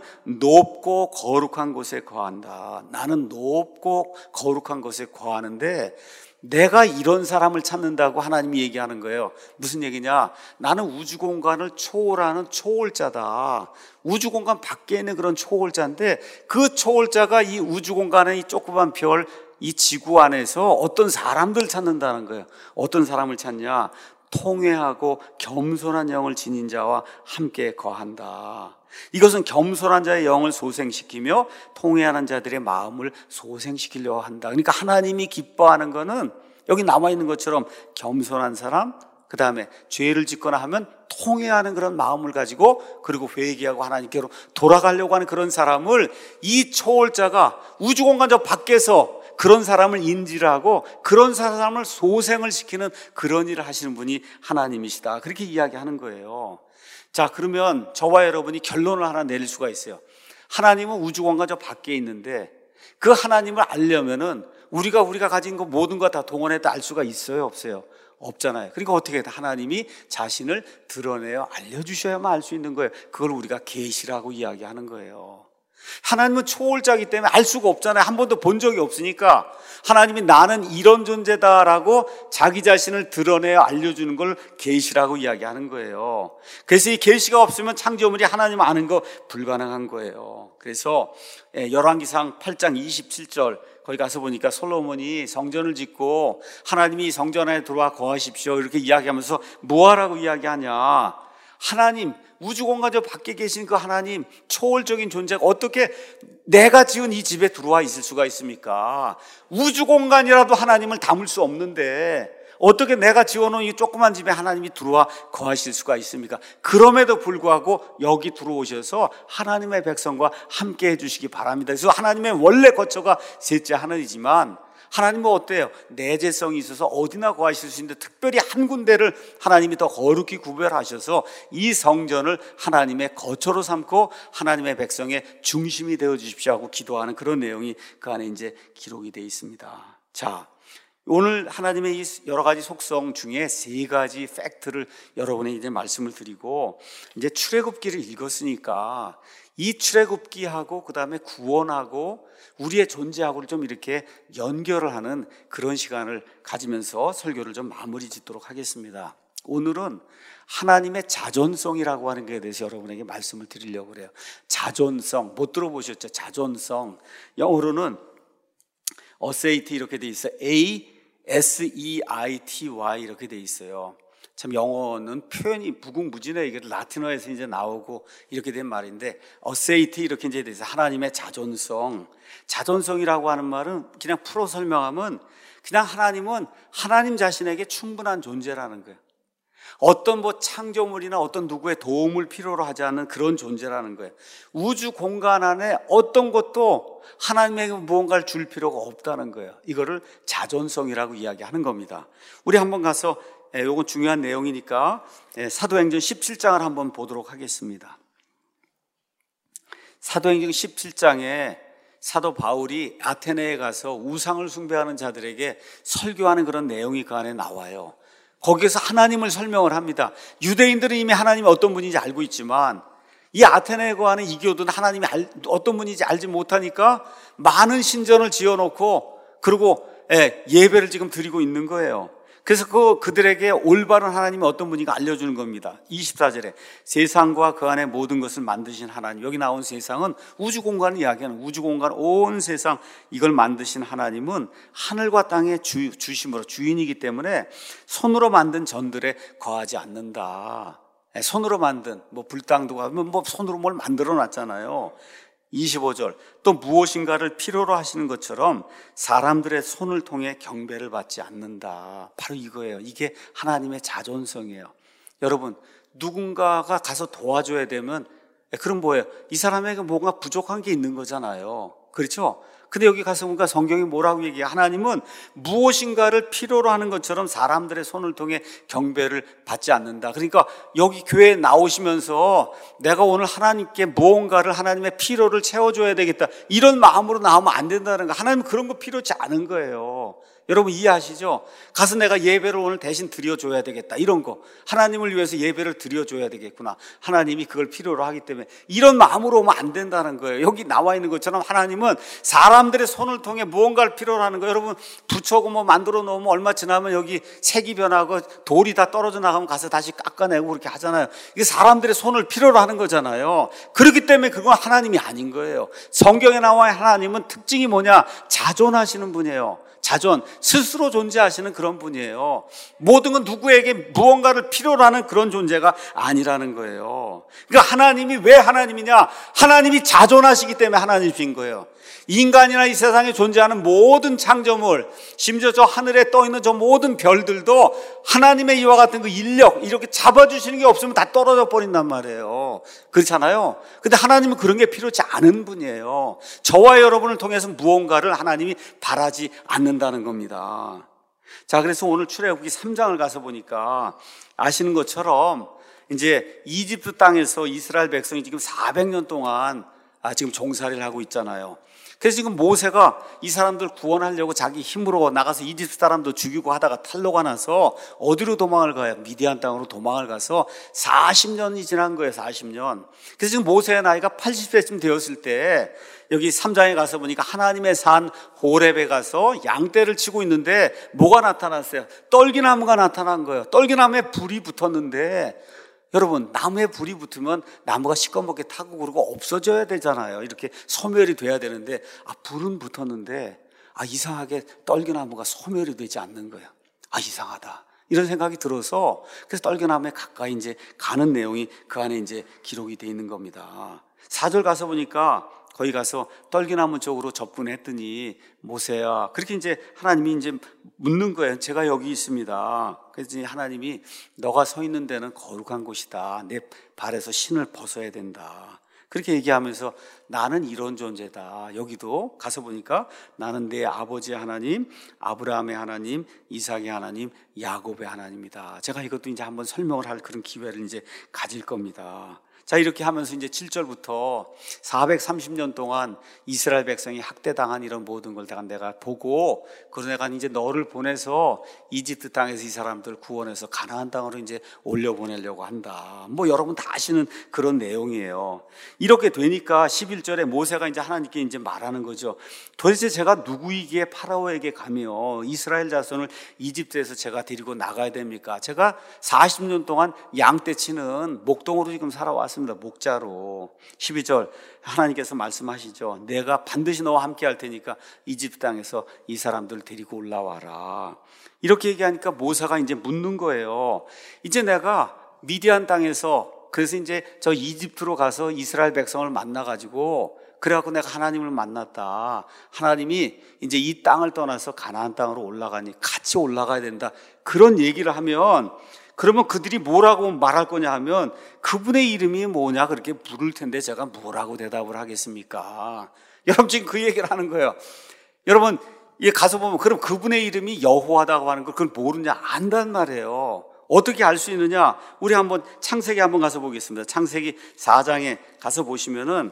높고 거룩한 곳에 거한다. 나는 높고 거룩한 곳에 거하는데 내가 이런 사람을 찾는다고 하나님이 얘기하는 거예요. 무슨 얘기냐? 나는 우주 공간을 초월하는 초월자다. 우주 공간 밖에 있는 그런 초월자인데 그 초월자가 이 우주 공간의 이 조그만 별, 이 지구 안에서 어떤 사람들을 찾는다는 거예요. 어떤 사람을 찾냐? 통회하고 겸손한 영을 지닌 자와 함께 거한다. 이것은 겸손한 자의 영을 소생시키며 통회하는 자들의 마음을 소생시키려고 한다. 그러니까 하나님이 기뻐하는 것은 여기 나와 있는 것처럼 겸손한 사람, 그 다음에 죄를 짓거나 하면 통회하는 그런 마음을 가지고 그리고 회개하고 하나님께로 돌아가려고 하는 그런 사람을 이 초월자가 우주공간 저 밖에서 그런 사람을 인지를 하고 그런 사람을 소생을 시키는 그런 일을 하시는 분이 하나님이시다. 그렇게 이야기하는 거예요. 자, 그러면 저와 여러분이 결론을 하나 내릴 수가 있어요. 하나님은 우주공간 저 밖에 있는데 그 하나님을 알려면은 우리가 우리가 가진 거 모든 거 다 동원해도 알 수가 있어요, 없어요? 없잖아요. 그러니까 어떻게 해야 돼? 하나님이 자신을 드러내어 알려주셔야만 알 수 있는 거예요. 그걸 우리가 계시라고 이야기하는 거예요. 하나님은 초월자이기 때문에 알 수가 없잖아요. 한 번도 본 적이 없으니까 하나님이 나는 이런 존재다라고 자기 자신을 드러내어 알려주는 걸 계시라고 이야기하는 거예요. 그래서 이 계시가 없으면 창조물이 하나님 아는 거 불가능한 거예요. 그래서 열왕기상 팔 장 이십칠 절 거기 가서 보니까 솔로몬이 성전을 짓고 하나님이 성전 안에 들어와 거하십시오 이렇게 이야기하면서 뭐하라고 이야기하냐? 하나님, 우주공간 저 밖에 계신 그 하나님, 초월적인 존재가 어떻게 내가 지은 이 집에 들어와 있을 수가 있습니까? 우주공간이라도 하나님을 담을 수 없는데 어떻게 내가 지어놓은 이 조그만 집에 하나님이 들어와 거하실 수가 있습니까? 그럼에도 불구하고 여기 들어오셔서 하나님의 백성과 함께 해주시기 바랍니다. 그래서 하나님의 원래 거처가 셋째 하늘이지만 하나님은 어때요? 내재성이 있어서 어디나 거하실 수 있는데 특별히 한 군데를 하나님이 더 거룩히 구별하셔서 이 성전을 하나님의 거처로 삼고 하나님의 백성의 중심이 되어 주십시오 하고 기도하는 그런 내용이 그 안에 이제 기록이 되어 있습니다. 자, 오늘 하나님의 이 여러 가지 속성 중에 세 가지 팩트를 여러분에게 이제 말씀을 드리고 이제 출애굽기를 읽었으니까 이 출애굽기하고 그 다음에 구원하고 우리의 존재하고를 좀 이렇게 연결을 하는 그런 시간을 가지면서 설교를 좀 마무리 짓도록 하겠습니다. 오늘은 하나님의 자존성이라고 하는 것에 대해서 여러분에게 말씀을 드리려고 그래요. 자존성, 못 들어보셨죠? 자존성. 영어로는 어세이티 이렇게 돼 있어요. A S E I T Y 이렇게 돼 있어요. 참 영어는 표현이 무궁무진해요. 이게 라틴어에서 이제 나오고 이렇게 된 말인데 어세이티 이렇게 이제 돼 있어요. 하나님의 자존성. 자존성이라고 하는 말은 그냥 풀어 설명하면 그냥 하나님은 하나님 자신에게 충분한 존재라는 거예요. 어떤 뭐 창조물이나 어떤 누구의 도움을 필요로 하지 않는 그런 존재라는 거예요. 우주 공간 안에 어떤 것도 하나님에게 무언가를 줄 필요가 없다는 거예요. 이거를 자존성이라고 이야기하는 겁니다. 우리 한번 가서 이건 중요한 내용이니까 사도행전 십칠 장을 한번 보도록 하겠습니다. 사도행전 십칠 장에 사도 바울이 아테네에 가서 우상을 숭배하는 자들에게 설교하는 그런 내용이 그 안에 나와요. 거기에서 하나님을 설명을 합니다. 유대인들은 이미 하나님이 어떤 분인지 알고 있지만 이 아테네에 거하는 이교도는 하나님이 알, 어떤 분인지 알지 못하니까 많은 신전을 지어놓고 그리고 예배를 지금 드리고 있는 거예요. 그래서 그, 그들에게 올바른 하나님이 어떤 분인가 알려주는 겁니다. 이십사 절에 세상과 그 안에 모든 것을 만드신 하나님, 여기 나온 세상은 우주공간을 이야기하는 우주공간 온 세상 이걸 만드신 하나님은 하늘과 땅의 주, 주심으로 주인이기 때문에 손으로 만든 전들에 거하지 않는다. 손으로 만든 뭐 불당도 가면 뭐 손으로 뭘 만들어 놨잖아요. 이십오 절 또 무엇인가를 필요로 하시는 것처럼 사람들의 손을 통해 경배를 받지 않는다. 바로 이거예요. 이게 하나님의 자존성이에요. 여러분, 누군가가 가서 도와줘야 되면 그럼 뭐예요? 이 사람에게 뭔가 부족한 게 있는 거잖아요. 그렇죠? 근데 여기 가서 보니까 성경이 뭐라고 얘기해요? 하나님은 무엇인가를 필요로 하는 것처럼 사람들의 손을 통해 경배를 받지 않는다. 그러니까 여기 교회에 나오시면서 내가 오늘 하나님께 무언가를 하나님의 필요를 채워줘야 되겠다. 이런 마음으로 나오면 안 된다는 거. 하나님은 그런 거 필요치 않은 거예요. 여러분 이해하시죠? 가서 내가 예배를 오늘 대신 드려줘야 되겠다, 이런 거. 하나님을 위해서 예배를 드려줘야 되겠구나, 하나님이 그걸 필요로 하기 때문에. 이런 마음으로 오면 안 된다는 거예요. 여기 나와 있는 것처럼 하나님은 사람들의 손을 통해 무언가를 필요로 하는 거예요. 여러분 부초고 뭐 만들어 놓으면 얼마 지나면 여기 색이 변하고 돌이 다 떨어져 나가면 가서 다시 깎아내고 그렇게 하잖아요. 이게 사람들의 손을 필요로 하는 거잖아요. 그렇기 때문에 그건 하나님이 아닌 거예요. 성경에 나와 있는 하나님은 특징이 뭐냐? 자존하시는 분이에요. 자존, 스스로 존재하시는 그런 분이에요. 모든 건 누구에게 무언가를 필요로 하는 그런 존재가 아니라는 거예요. 그러니까 하나님이 왜 하나님이냐? 하나님이 자존하시기 때문에 하나님이신 거예요. 인간이나 이 세상에 존재하는 모든 창조물, 심지어 저 하늘에 떠 있는 저 모든 별들도 하나님의 이와 같은 그 인력, 이렇게 잡아주시는 게 없으면 다 떨어져 버린단 말이에요. 그렇잖아요. 근데 하나님은 그런 게 필요치 않은 분이에요. 저와 여러분을 통해서 무언가를 하나님이 바라지 않는다는 겁니다. 자, 그래서 오늘 출애굽기 삼 장을 가서 보니까 아시는 것처럼 이제 이집트 땅에서 이스라엘 백성이 지금 사백 년 동안 아, 지금 종살이를 하고 있잖아요. 그래서 지금 모세가 이 사람들 구원하려고 자기 힘으로 나가서 이집트 사람도 죽이고 하다가 탈로가 나서 어디로 도망을 가요? 미디안 땅으로 도망을 가서 사십 년이 지난 거예요. 사십 년. 그래서 지금 모세의 나이가 팔십 세쯤 되었을 때 여기 삼 장에 가서 보니까 하나님의 산 호렙에 가서 양떼를 치고 있는데 뭐가 나타났어요? 떨기나무가 나타난 거예요. 떨기나무에 불이 붙었는데, 여러분 나무에 불이 붙으면 나무가 시꺼멓게 타고 그러고 없어져야 되잖아요. 이렇게 소멸이 돼야 되는데 아 불은 붙었는데 아 이상하게 떨기나무가 소멸이 되지 않는 거예요. 아 이상하다, 이런 생각이 들어서 그래서 떨기나무에 가까이 이제 가는 내용이 그 안에 이제 기록이 돼 있는 겁니다. 사 절 가서 보니까 거기 가서 떨기나무 쪽으로 접근했더니 모세야, 그렇게 이제 하나님이 이제 묻는 거예요. 제가 여기 있습니다. 그래서 하나님이 너가 서 있는 데는 거룩한 곳이다. 내 발에서 신을 벗어야 된다. 그렇게 얘기하면서 나는 이런 존재다. 여기도 가서 보니까 나는 내 아버지의 하나님, 아브라함의 하나님, 이삭의 하나님, 야곱의 하나님이다. 제가 이것도 이제 한번 설명을 할 그런 기회를 이제 가질 겁니다. 자, 이렇게 하면서 이제 칠 절부터 사백삼십 년 동안 이스라엘 백성이 학대당한 이런 모든 걸 내가, 내가 보고, 그래서 내가 이제 너를 보내서 이집트 땅에서 이 사람들 구원해서 가나안 땅으로 이제 올려보내려고 한다. 뭐 여러분 다 아시는 그런 내용이에요. 이렇게 되니까 십일 절에 모세가 이제 하나님께 이제 말하는 거죠. 도대체 제가 누구이기에 파라오에게 가며 이스라엘 자손을 이집트에서 제가 데리고 나가야 됩니까? 제가 사십 년 동안 양떼 치는 목동으로 지금 살아왔습니다. 목자로. 십이 절 하나님께서 말씀하시죠. 내가 반드시 너와 함께 할 테니까 이집트 땅에서 이 사람들 데리고 올라와라. 이렇게 얘기하니까 모세가 이제 묻는 거예요. 이제 내가 미디안 땅에서, 그래서 이제 저 이집트로 가서 이스라엘 백성을 만나가지고 그래갖고 내가 하나님을 만났다. 하나님이 이제 이 땅을 떠나서 가나안 땅으로 올라가니 같이 올라가야 된다. 그런 얘기를 하면, 그러면 그들이 뭐라고 말할 거냐 하면 그분의 이름이 뭐냐 그렇게 물을 텐데 제가 뭐라고 대답을 하겠습니까? 여러분 지금 그 얘기를 하는 거예요. 여러분 예, 가서 보면 그럼 그분의 이름이 여호와다고 하는 걸 그걸 모르냐? 안단 말이에요. 어떻게 알 수 있느냐? 우리 한번 창세기 한번 가서 보겠습니다. 창세기 사 장에 가서 보시면은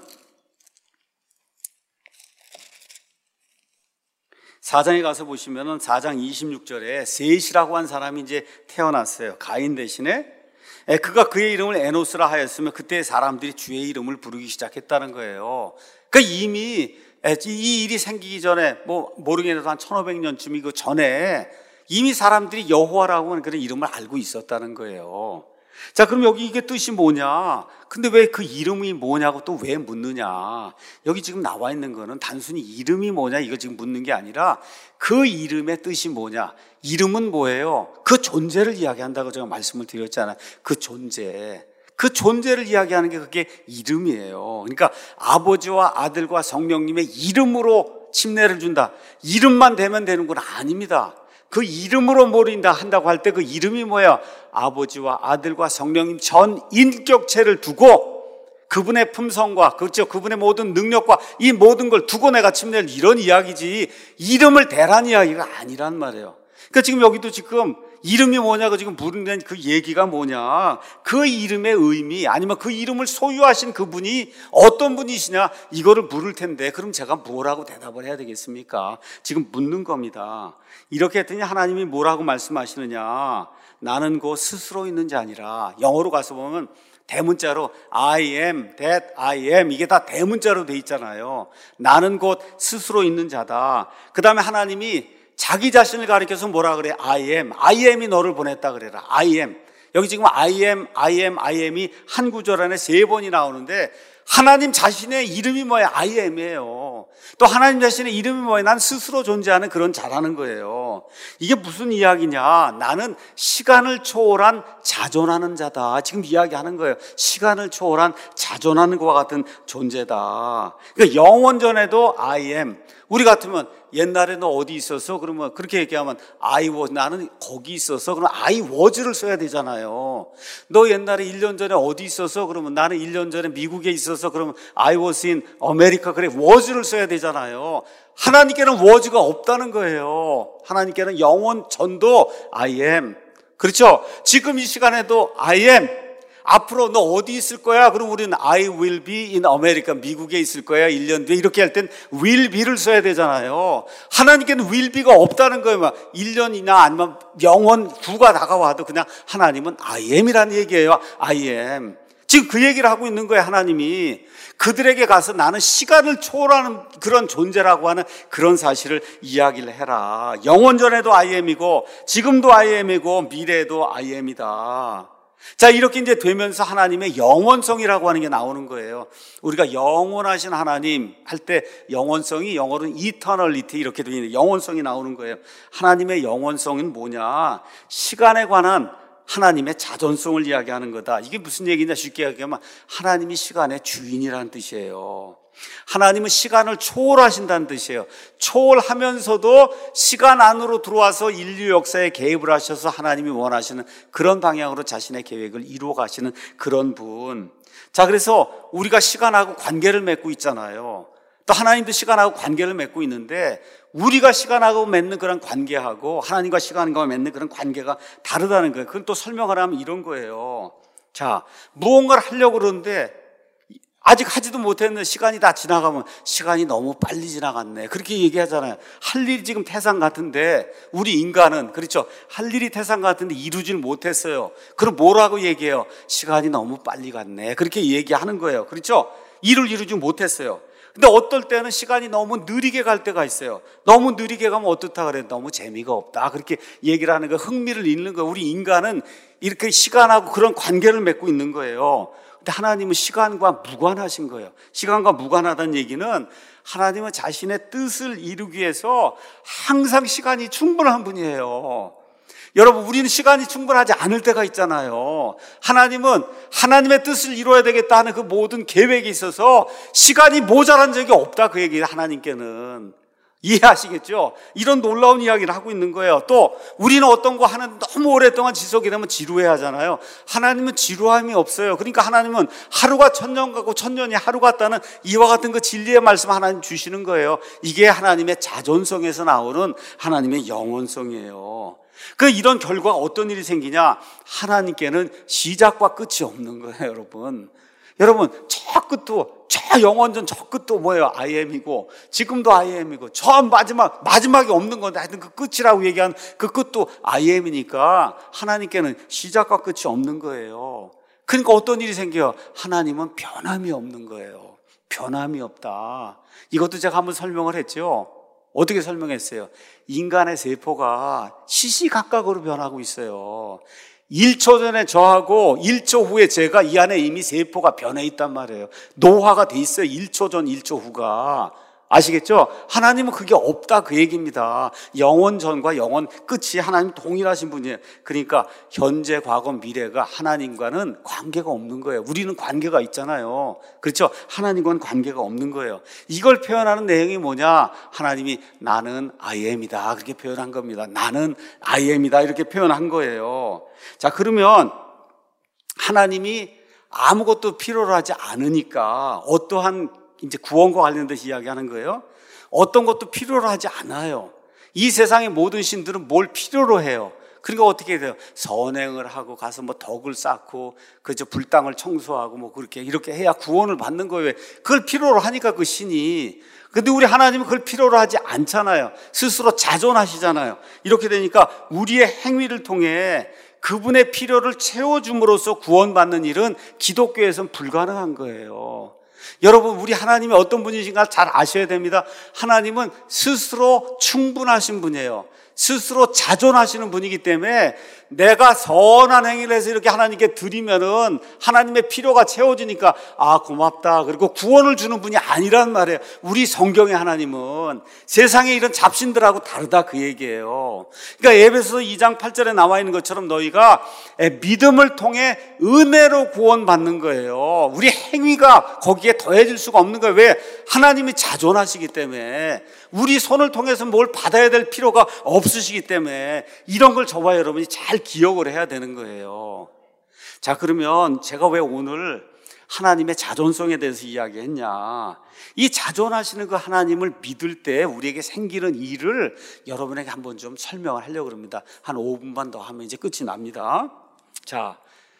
사 장에 가서 보시면은 사 장 이십육 절에 셋이라고 한 사람이 이제 태어났어요. 가인 대신에 그가 그의 이름을 에노스라 하였으며 그때 사람들이 주의 이름을 부르기 시작했다는 거예요. 그러니까 이미 이 일이 생기기 전에 뭐 모르겠는데 한 천오백 년쯤이 그 전에 이미 사람들이 여호와라고 하는 그런 이름을 알고 있었다는 거예요. 자, 그럼 여기 이게 뜻이 뭐냐? 근데 왜 그 이름이 뭐냐고 또 왜 묻느냐? 여기 지금 나와 있는 거는 단순히 이름이 뭐냐 이거 지금 묻는 게 아니라 그 이름의 뜻이 뭐냐? 이름은 뭐예요? 그 존재를 이야기한다고 제가 말씀을 드렸잖아요. 그 존재. 그 존재를 이야기하는 게 그게 이름이에요. 그러니까 아버지와 아들과 성령님의 이름으로 침례를 준다. 이름만 되면 되는 건 아닙니다. 그 이름으로 모른다 한다고 할 때 그 이름이 뭐예요? 아버지와 아들과 성령님 전 인격체를 두고 그분의 품성과 그렇죠, 그분의 모든 능력과 이 모든 걸 두고 내가 침례를, 이런 이야기지 이름을 대란 이야기가 아니란 말이에요. 그러니까 지금 여기도 지금 이름이 뭐냐고 지금 물는 그 얘기가 뭐냐, 그 이름의 의미, 아니면 그 이름을 소유하신 그분이 어떤 분이시냐, 이거를 물을 텐데 그럼 제가 뭐라고 대답을 해야 되겠습니까? 지금 묻는 겁니다. 이렇게 했더니 하나님이 뭐라고 말씀하시느냐, 나는 곧 스스로 있는 자 아니라, 영어로 가서 보면 대문자로 I am that I am, 이게 다 대문자로 돼 있잖아요. 나는 곧 스스로 있는 자다. 그 다음에 하나님이 자기 자신을 가리켜서 뭐라 그래? I am, I am이 너를 보냈다 그래라. I am. 여기 지금 I am, I am, I am이 한 구절 안에 세 번이 나오는데, 하나님 자신의 이름이 뭐예요? I am이에요. 또 하나님 자신의 이름이 뭐예요? 난 스스로 존재하는 그런 자라는 거예요. 이게 무슨 이야기냐? 나는 시간을 초월한 자존하는 자다. 지금 이야기하는 거예요. 시간을 초월한 자존하는 것과 같은 존재다. 그러니까 영원전에도 I am. 우리 같으면 옛날에 너 어디 있었어? 그러면 그렇게 얘기하면 I was, 나는 거기 있었어. 그러면 I was를 써야 되잖아요. 너 옛날에 일 년 전에 어디 있었어? 그러면 나는 일 년 전에 미국에 있었어. 그러면 I was in America. 그래, was를 써야 되잖아요. 하나님께는 was가 없다는 거예요. 하나님께는 영원 전도 I am. 그렇죠? 지금 이 시간에도 I am. 앞으로 너 어디 있을 거야? 그럼 우리는 I will be in America, 미국에 있을 거야 일 년 뒤에, 이렇게 할 땐 will be를 써야 되잖아요. 하나님께는 will be가 없다는 거예요. 막 일 년이나 아니면 영원 후가 다가와도 그냥 하나님은 I am이라는 얘기예요. I am. 지금 그 얘기를 하고 있는 거예요. 하나님이 그들에게 가서 나는 시간을 초월하는 그런 존재라고 하는 그런 사실을 이야기를 해라. 영원전에도 I am이고 지금도 I am이고 미래에도 I am이다. 자, 이렇게 이제 되면서 하나님의 영원성이라고 하는 게 나오는 거예요. 우리가 영원하신 하나님 할 때 영원성이 영어로는 eternality 이렇게 되어 있는 영원성이 나오는 거예요. 하나님의 영원성은 뭐냐? 시간에 관한 하나님의 자존성을 이야기하는 거다. 이게 무슨 얘기냐? 쉽게 얘기하면 하나님이 시간의 주인이라는 뜻이에요. 하나님은 시간을 초월하신다는 뜻이에요. 초월하면서도 시간 안으로 들어와서 인류 역사에 개입을 하셔서 하나님이 원하시는 그런 방향으로 자신의 계획을 이루어 가시는 그런 분. 자, 그래서 우리가 시간하고 관계를 맺고 있잖아요. 또 하나님도 시간하고 관계를 맺고 있는데, 우리가 시간하고 맺는 그런 관계하고 하나님과 시간과 맺는 그런 관계가 다르다는 거예요. 그건 또 설명을 하면 이런 거예요. 자, 무언가를 하려고 그러는데 아직 하지도 못했는데 시간이 다 지나가면 시간이 너무 빨리 지나갔네, 그렇게 얘기하잖아요. 할 일이 지금 태산 같은데, 우리 인간은 그렇죠, 할 일이 태산 같은데 이루질 못했어요. 그럼 뭐라고 얘기해요? 시간이 너무 빨리 갔네, 그렇게 얘기하는 거예요. 그렇죠? 일을 이루지 못했어요. 근데 어떨 때는 시간이 너무 느리게 갈 때가 있어요. 너무 느리게 가면 어떻다 그래요? 너무 재미가 없다, 그렇게 얘기를 하는 거, 흥미를 잃는 거예요. 우리 인간은 이렇게 시간하고 그런 관계를 맺고 있는 거예요. 근데 하나님은 시간과 무관하신 거예요. 시간과 무관하다는 얘기는 하나님은 자신의 뜻을 이루기 위해서 항상 시간이 충분한 분이에요. 여러분, 우리는 시간이 충분하지 않을 때가 있잖아요. 하나님은 하나님의 뜻을 이루어야 되겠다 하는 그 모든 계획이 있어서 시간이 모자란 적이 없다, 그 얘기예요. 하나님께는. 이해하시겠죠? 이런 놀라운 이야기를 하고 있는 거예요. 또 우리는 어떤 거 하는 너무 오랫동안 지속이 되면 지루해 하잖아요. 하나님은 지루함이 없어요. 그러니까 하나님은 하루가 천년 같고 천년이 하루 같다는 이와 같은 그 진리의 말씀 하나님 주시는 거예요. 이게 하나님의 자존성에서 나오는 하나님의 영원성이에요. 그 이런 결과가 어떤 일이 생기냐? 하나님께는 시작과 끝이 없는 거예요, 여러분. 여러분, 저 끝도, 저 영원전 저 끝도 뭐예요? I am이고, 지금도 I am이고, 저 마지막, 마지막이 없는 건데, 하여튼 그 끝이라고 얘기한 그 끝도 I am이니까 하나님께는 시작과 끝이 없는 거예요. 그러니까 어떤 일이 생겨요? 하나님은 변함이 없는 거예요. 변함이 없다. 이것도 제가 한번 설명을 했죠. 어떻게 설명했어요? 인간의 세포가 시시각각으로 변하고 있어요. 일 초 전에 저하고 일 초 후에 제가 이 안에 이미 세포가 변해 있단 말이에요. 노화가 돼 있어요. 일 초 전, 일 초 후가. 아시겠죠? 하나님은 그게 없다, 그 얘기입니다. 영원 전과 영원 끝이 하나님 동일하신 분이에요. 그러니까 현재, 과거, 미래가 하나님과는 관계가 없는 거예요. 우리는 관계가 있잖아요. 그렇죠? 하나님과는 관계가 없는 거예요. 이걸 표현하는 내용이 뭐냐? 하나님이 나는 I am이다, 그렇게 표현한 겁니다. 나는 I am이다, 이렇게 표현한 거예요. 자, 그러면 하나님이 아무것도 필요로 하지 않으니까 어떠한 이제 구원과 관련돼서 이야기하는 거예요. 어떤 것도 필요로 하지 않아요. 이 세상의 모든 신들은 뭘 필요로 해요? 그러니까 어떻게 돼요? 선행을 하고 가서 뭐 덕을 쌓고 그저 불당을 청소하고 뭐 그렇게 이렇게 해야 구원을 받는 거예요. 그걸 필요로 하니까 그 신이. 근데 우리 하나님은 그걸 필요로 하지 않잖아요. 스스로 자존하시잖아요. 이렇게 되니까 우리의 행위를 통해 그분의 필요를 채워줌으로써 구원받는 일은 기독교에서는 불가능한 거예요. 여러분, 우리 하나님이 어떤 분이신가 잘 아셔야 됩니다. 하나님은 스스로 충분하신 분이에요. 스스로 자존하시는 분이기 때문에 내가 선한 행위를 해서 이렇게 하나님께 드리면은 하나님의 필요가 채워지니까 아 고맙다 그리고 구원을 주는 분이 아니란 말이에요. 우리 성경의 하나님은 세상에 이런 잡신들하고 다르다 그 얘기예요. 그러니까 에베소서 이 장 팔 절에 나와 있는 것처럼 너희가 믿음을 통해 은혜로 구원받는 거예요. 우리 행위가 거기에 더해질 수가 없는 거예요. 왜? 하나님이 자존하시기 때문에 우리 손을 통해서 뭘 받아야 될 필요가 없으시기 때문에 이런 걸 저와 여러분이 잘 기억을 해야 되는 거예요. 자, 그러면 제가 왜 오늘 하나님의 자존성에 대해서 이야기했냐? 이 자존하시는 그 하나님을 믿을 때 우리에게 생기는 일을 여러분에게 한번 좀 설명을 하려고 합니다. 한 오 분만 더 하면 이제 끝이 납니다. 자,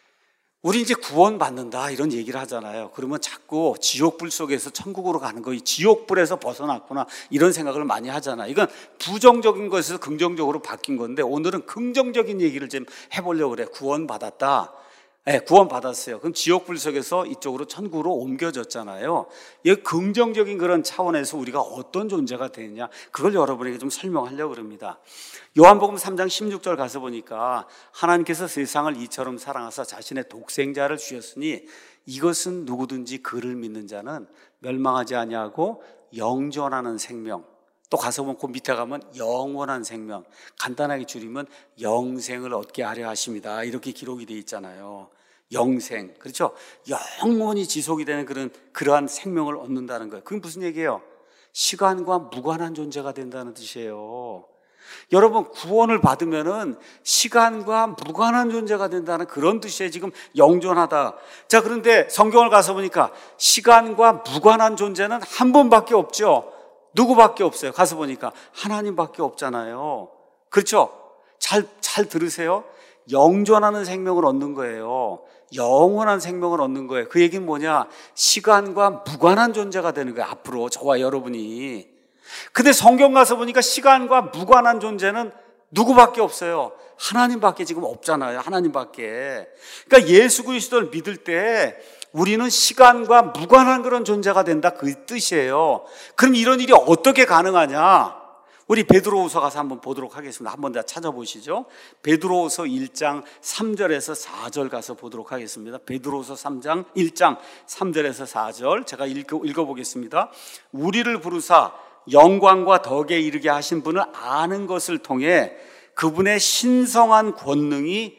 우리 이제 구원받는다 이런 얘기를 하잖아요. 그러면 자꾸 지옥불 속에서 천국으로 가는 거, 이 지옥불에서 벗어났구나 이런 생각을 많이 하잖아요. 이건 부정적인 것에서 긍정적으로 바뀐 건데 오늘은 긍정적인 얘기를 좀 해보려고 그래요. 구원받았다. 네, 구원받았어요. 그럼 지옥불 속에서 이쪽으로 천국으로 옮겨졌잖아요. 이 긍정적인 그런 차원에서 우리가 어떤 존재가 되느냐 그걸 여러분에게 좀 설명하려고 합니다. 요한복음 삼 장 십육 절 가서 보니까 하나님께서 세상을 이처럼 사랑하사 자신의 독생자를 주셨으니 이것은 누구든지 그를 믿는 자는 멸망하지 아니하고 영존하는 생명, 또 가서 보면 그 밑에 가면 영원한 생명, 간단하게 줄이면 영생을 얻게 하려 하십니다. 이렇게 기록이 되어 있잖아요. 영생, 그렇죠? 영원히 지속이 되는 그런 그러한 생명을 얻는다는 거예요. 그게 무슨 얘기예요? 시간과 무관한 존재가 된다는 뜻이에요. 여러분, 구원을 받으면은 시간과 무관한 존재가 된다는 그런 뜻이에요. 지금 영존하다. 자, 그런데 성경을 가서 보니까 시간과 무관한 존재는 한 분밖에 없죠. 누구밖에 없어요? 가서 보니까 하나님밖에 없잖아요. 그렇죠? 잘, 잘 들으세요. 영존하는 생명을 얻는 거예요. 영원한 생명을 얻는 거예요. 그 얘기는 뭐냐? 시간과 무관한 존재가 되는 거예요. 앞으로 저와 여러분이. 근데 성경 가서 보니까 시간과 무관한 존재는 누구밖에 없어요? 하나님밖에 지금 없잖아요. 하나님밖에. 그러니까 예수 그리스도를 믿을 때 우리는 시간과 무관한 그런 존재가 된다 그 뜻이에요. 그럼 이런 일이 어떻게 가능하냐? 우리 베드로후서 가서 한번 보도록 하겠습니다. 한번 다 찾아보시죠. 베드로후서 일 장 삼 절에서 사 절 가서 보도록 하겠습니다. 베드로후서 삼 장 일 장 삼 절에서 사 절 제가 읽어, 읽어보겠습니다. 우리를 부르사 영광과 덕에 이르게 하신 분을 아는 것을 통해 그분의 신성한 권능이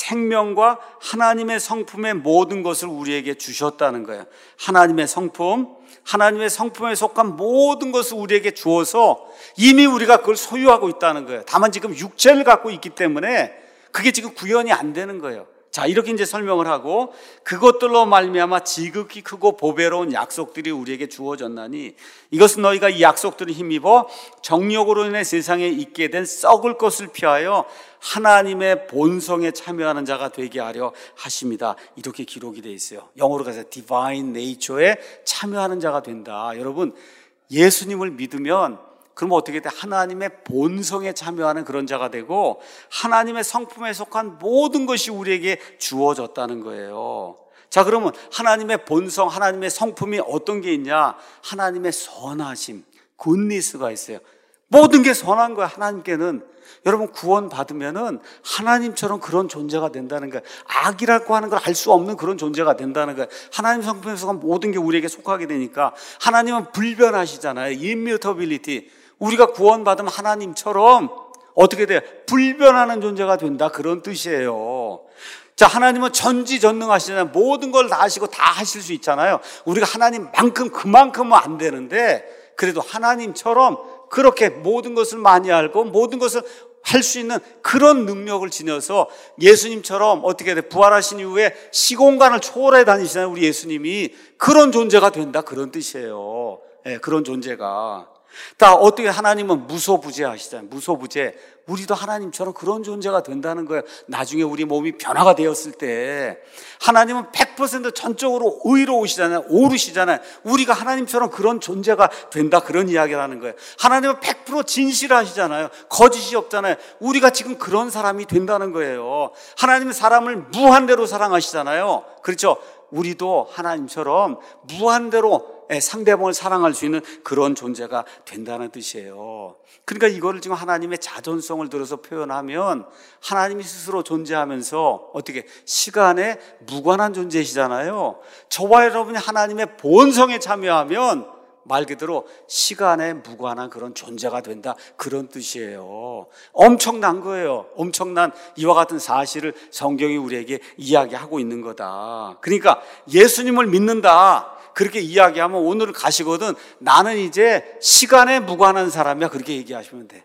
생명과 하나님의 성품의 모든 것을 우리에게 주셨다는 거예요. 하나님의 성품, 하나님의 성품에 속한 모든 것을 우리에게 주어서 이미 우리가 그걸 소유하고 있다는 거예요. 다만 지금 육체를 갖고 있기 때문에 그게 지금 구현이 안 되는 거예요. 자, 이렇게 이제 설명을 하고 그것들로 말미암아 지극히 크고 보배로운 약속들이 우리에게 주어졌나니 이것은 너희가 이 약속들을 힘입어 정욕으로 인해 세상에 있게 된 썩을 것을 피하여 하나님의 본성에 참여하는 자가 되게 하려 하십니다. 이렇게 기록이 되어 있어요. 영어로 가서 divine nature에 참여하는 자가 된다. 여러분, 예수님을 믿으면 그럼 어떻게 돼? 하나님의 본성에 참여하는 그런 자가 되고 하나님의 성품에 속한 모든 것이 우리에게 주어졌다는 거예요. 자, 그러면 하나님의 본성, 하나님의 성품이 어떤 게 있냐? 하나님의 선하심, 굿니스가 있어요. 모든 게 선한 거야, 하나님께는. 여러분, 구원 받으면은 하나님처럼 그런 존재가 된다는 거예요. 악이라고 하는 걸 알 수 없는 그런 존재가 된다는 거예요. 하나님 성품에 속한 모든 게 우리에게 속하게 되니까 하나님은 불변하시잖아요. immutability. 우리가 구원받으면 하나님처럼 어떻게 돼요? 불변하는 존재가 된다. 그런 뜻이에요. 자, 하나님은 전지전능하시잖아요. 모든 걸 다 하시고 다 하실 수 있잖아요. 우리가 하나님만큼 그만큼은 안 되는데 그래도 하나님처럼 그렇게 모든 것을 많이 알고 모든 것을 할 수 있는 그런 능력을 지녀서 예수님처럼 어떻게 돼? 부활하신 이후에 시공간을 초월해 다니시잖아요. 우리 예수님이 그런 존재가 된다. 그런 뜻이에요. 네, 그런 존재가. 다 어떻게 하나님은 무소부재하시잖아요. 무소부재. 우리도 하나님처럼 그런 존재가 된다는 거예요. 나중에 우리 몸이 변화가 되었을 때 하나님은 백 퍼센트 전적으로 의로우시잖아요. 오르시잖아요. 우리가 하나님처럼 그런 존재가 된다, 그런 이야기를 하는 거예요. 하나님은 백 퍼센트 진실하시잖아요. 거짓이 없잖아요. 우리가 지금 그런 사람이 된다는 거예요. 하나님은 사람을 무한대로 사랑하시잖아요. 그렇죠? 우리도 하나님처럼 무한대로 상대방을 사랑할 수 있는 그런 존재가 된다는 뜻이에요. 그러니까 이거를 지금 하나님의 자존성을 들어서 표현하면 하나님이 스스로 존재하면서 어떻게 시간에 무관한 존재이시잖아요. 저와 여러분이 하나님의 본성에 참여하면 말 그대로 시간에 무관한 그런 존재가 된다, 그런 뜻이에요. 엄청난 거예요. 엄청난 이와 같은 사실을 성경이 우리에게 이야기하고 있는 거다. 그러니까 예수님을 믿는다, 그렇게 이야기하면 오늘 가시거든 나는 이제 시간에 무관한 사람이야, 그렇게 얘기하시면 돼.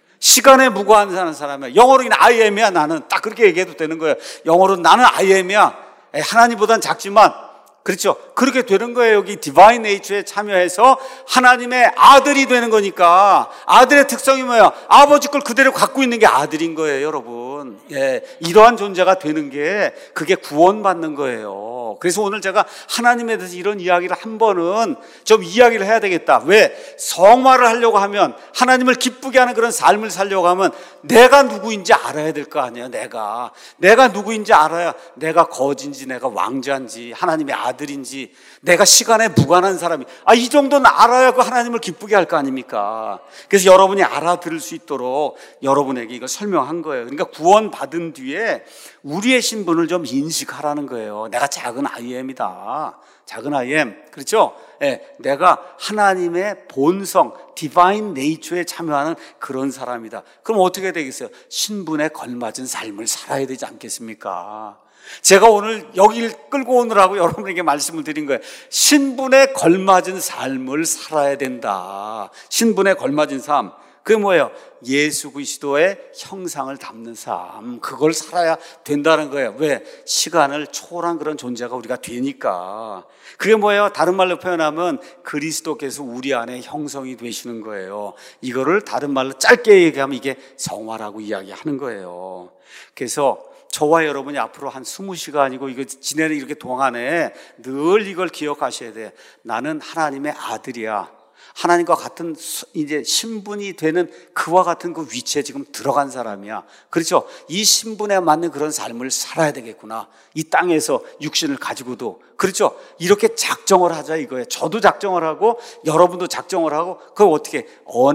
시간에 무관한 사람이야. 영어로 그냥 I am이야. 나는 딱 그렇게 얘기해도 되는 거예요. 영어로 나는 I am이야. 하나님보단 작지만, 그렇죠? 그렇게 되는 거예요. 여기 디바인 네이처에 참여해서 하나님의 아들이 되는 거니까. 아들의 특성이 뭐예요? 아버지 걸 그대로 갖고 있는 게 아들인 거예요, 여러분. 예, 이러한 존재가 되는 게 그게 구원받는 거예요. 그래서 오늘 제가 하나님에 대해서 이런 이야기를 한 번은 좀 이야기를 해야 되겠다. 왜? 성화를 하려고 하면, 하나님을 기쁘게 하는 그런 삶을 살려고 하면 내가 누구인지 알아야 될 거 아니에요. 내가 내가 누구인지 알아야 내가 거지인지 내가 왕자인지 하나님의 아들인지 내가 시간에 무관한 사람이, 아, 이 정도는 알아야 그 하나님을 기쁘게 할 거 아닙니까? 그래서 여러분이 알아들을 수 있도록 여러분에게 이걸 설명한 거예요. 그러니까 구원받은 뒤에 우리의 신분을 좀 인식하라는 거예요. 내가 작은 아이엠이다. 작은 아이엠. 그렇죠? 예, 내가 하나님의 본성, 디바인 네이처에 참여하는 그런 사람이다. 그럼 어떻게 되겠어요? 신분에 걸맞은 삶을 살아야 되지 않겠습니까? 제가 오늘 여기를 끌고 오느라고 여러분에게 말씀을 드린 거예요. 신분에 걸맞은 삶을 살아야 된다. 신분에 걸맞은 삶. 그게 뭐예요? 예수 그리스도의 형상을 담는 삶, 그걸 살아야 된다는 거예요. 왜? 시간을 초월한 그런 존재가 우리가 되니까. 그게 뭐예요? 다른 말로 표현하면 그리스도께서 우리 안에 형성이 되시는 거예요. 이거를 다른 말로 짧게 얘기하면 이게 성화라고 이야기하는 거예요. 그래서 저와 여러분이 앞으로 한 스무 시간이고 이거 지내는 이렇게 동안에 늘 이걸 기억하셔야 돼. 나는 하나님의 아들이야. 하나님과 같은 이제 신분이 되는 그와 같은 그 위치에 지금 들어간 사람이야. 그렇죠? 이 신분에 맞는 그런 삶을 살아야 되겠구나. 이 땅에서 육신을 가지고도. 그렇죠? 이렇게 작정을 하자 이거예요. 저도 작정을 하고 여러분도 작정을 하고, 그걸 어떻게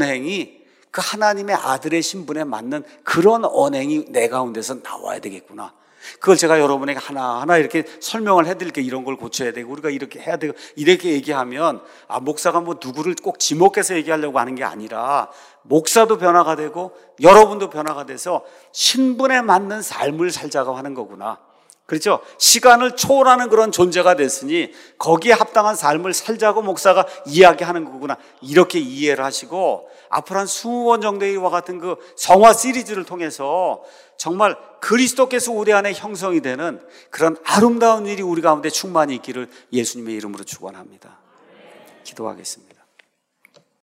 언행이 그 하나님의 아들의 신분에 맞는 그런 언행이 내 가운데서 나와야 되겠구나. 그걸 제가 여러분에게 하나하나 이렇게 설명을 해드릴게요. 이런 걸 고쳐야 되고 우리가 이렇게 해야 되고, 이렇게 얘기하면 아, 목사가 뭐 누구를 꼭 지목해서 얘기하려고 하는 게 아니라 목사도 변화가 되고 여러분도 변화가 돼서 신분에 맞는 삶을 살자고 하는 거구나. 그렇죠? 시간을 초월하는 그런 존재가 됐으니 거기에 합당한 삶을 살자고 목사가 이야기하는 거구나. 이렇게 이해를 하시고 앞으로 한 스무 번 정도의 이와 같은 그 성화 시리즈를 통해서 정말 그리스도께서 우리 안에 형성이 되는 그런 아름다운 일이 우리 가운데 충만히 있기를 예수님의 이름으로 축원합니다. 기도하겠습니다.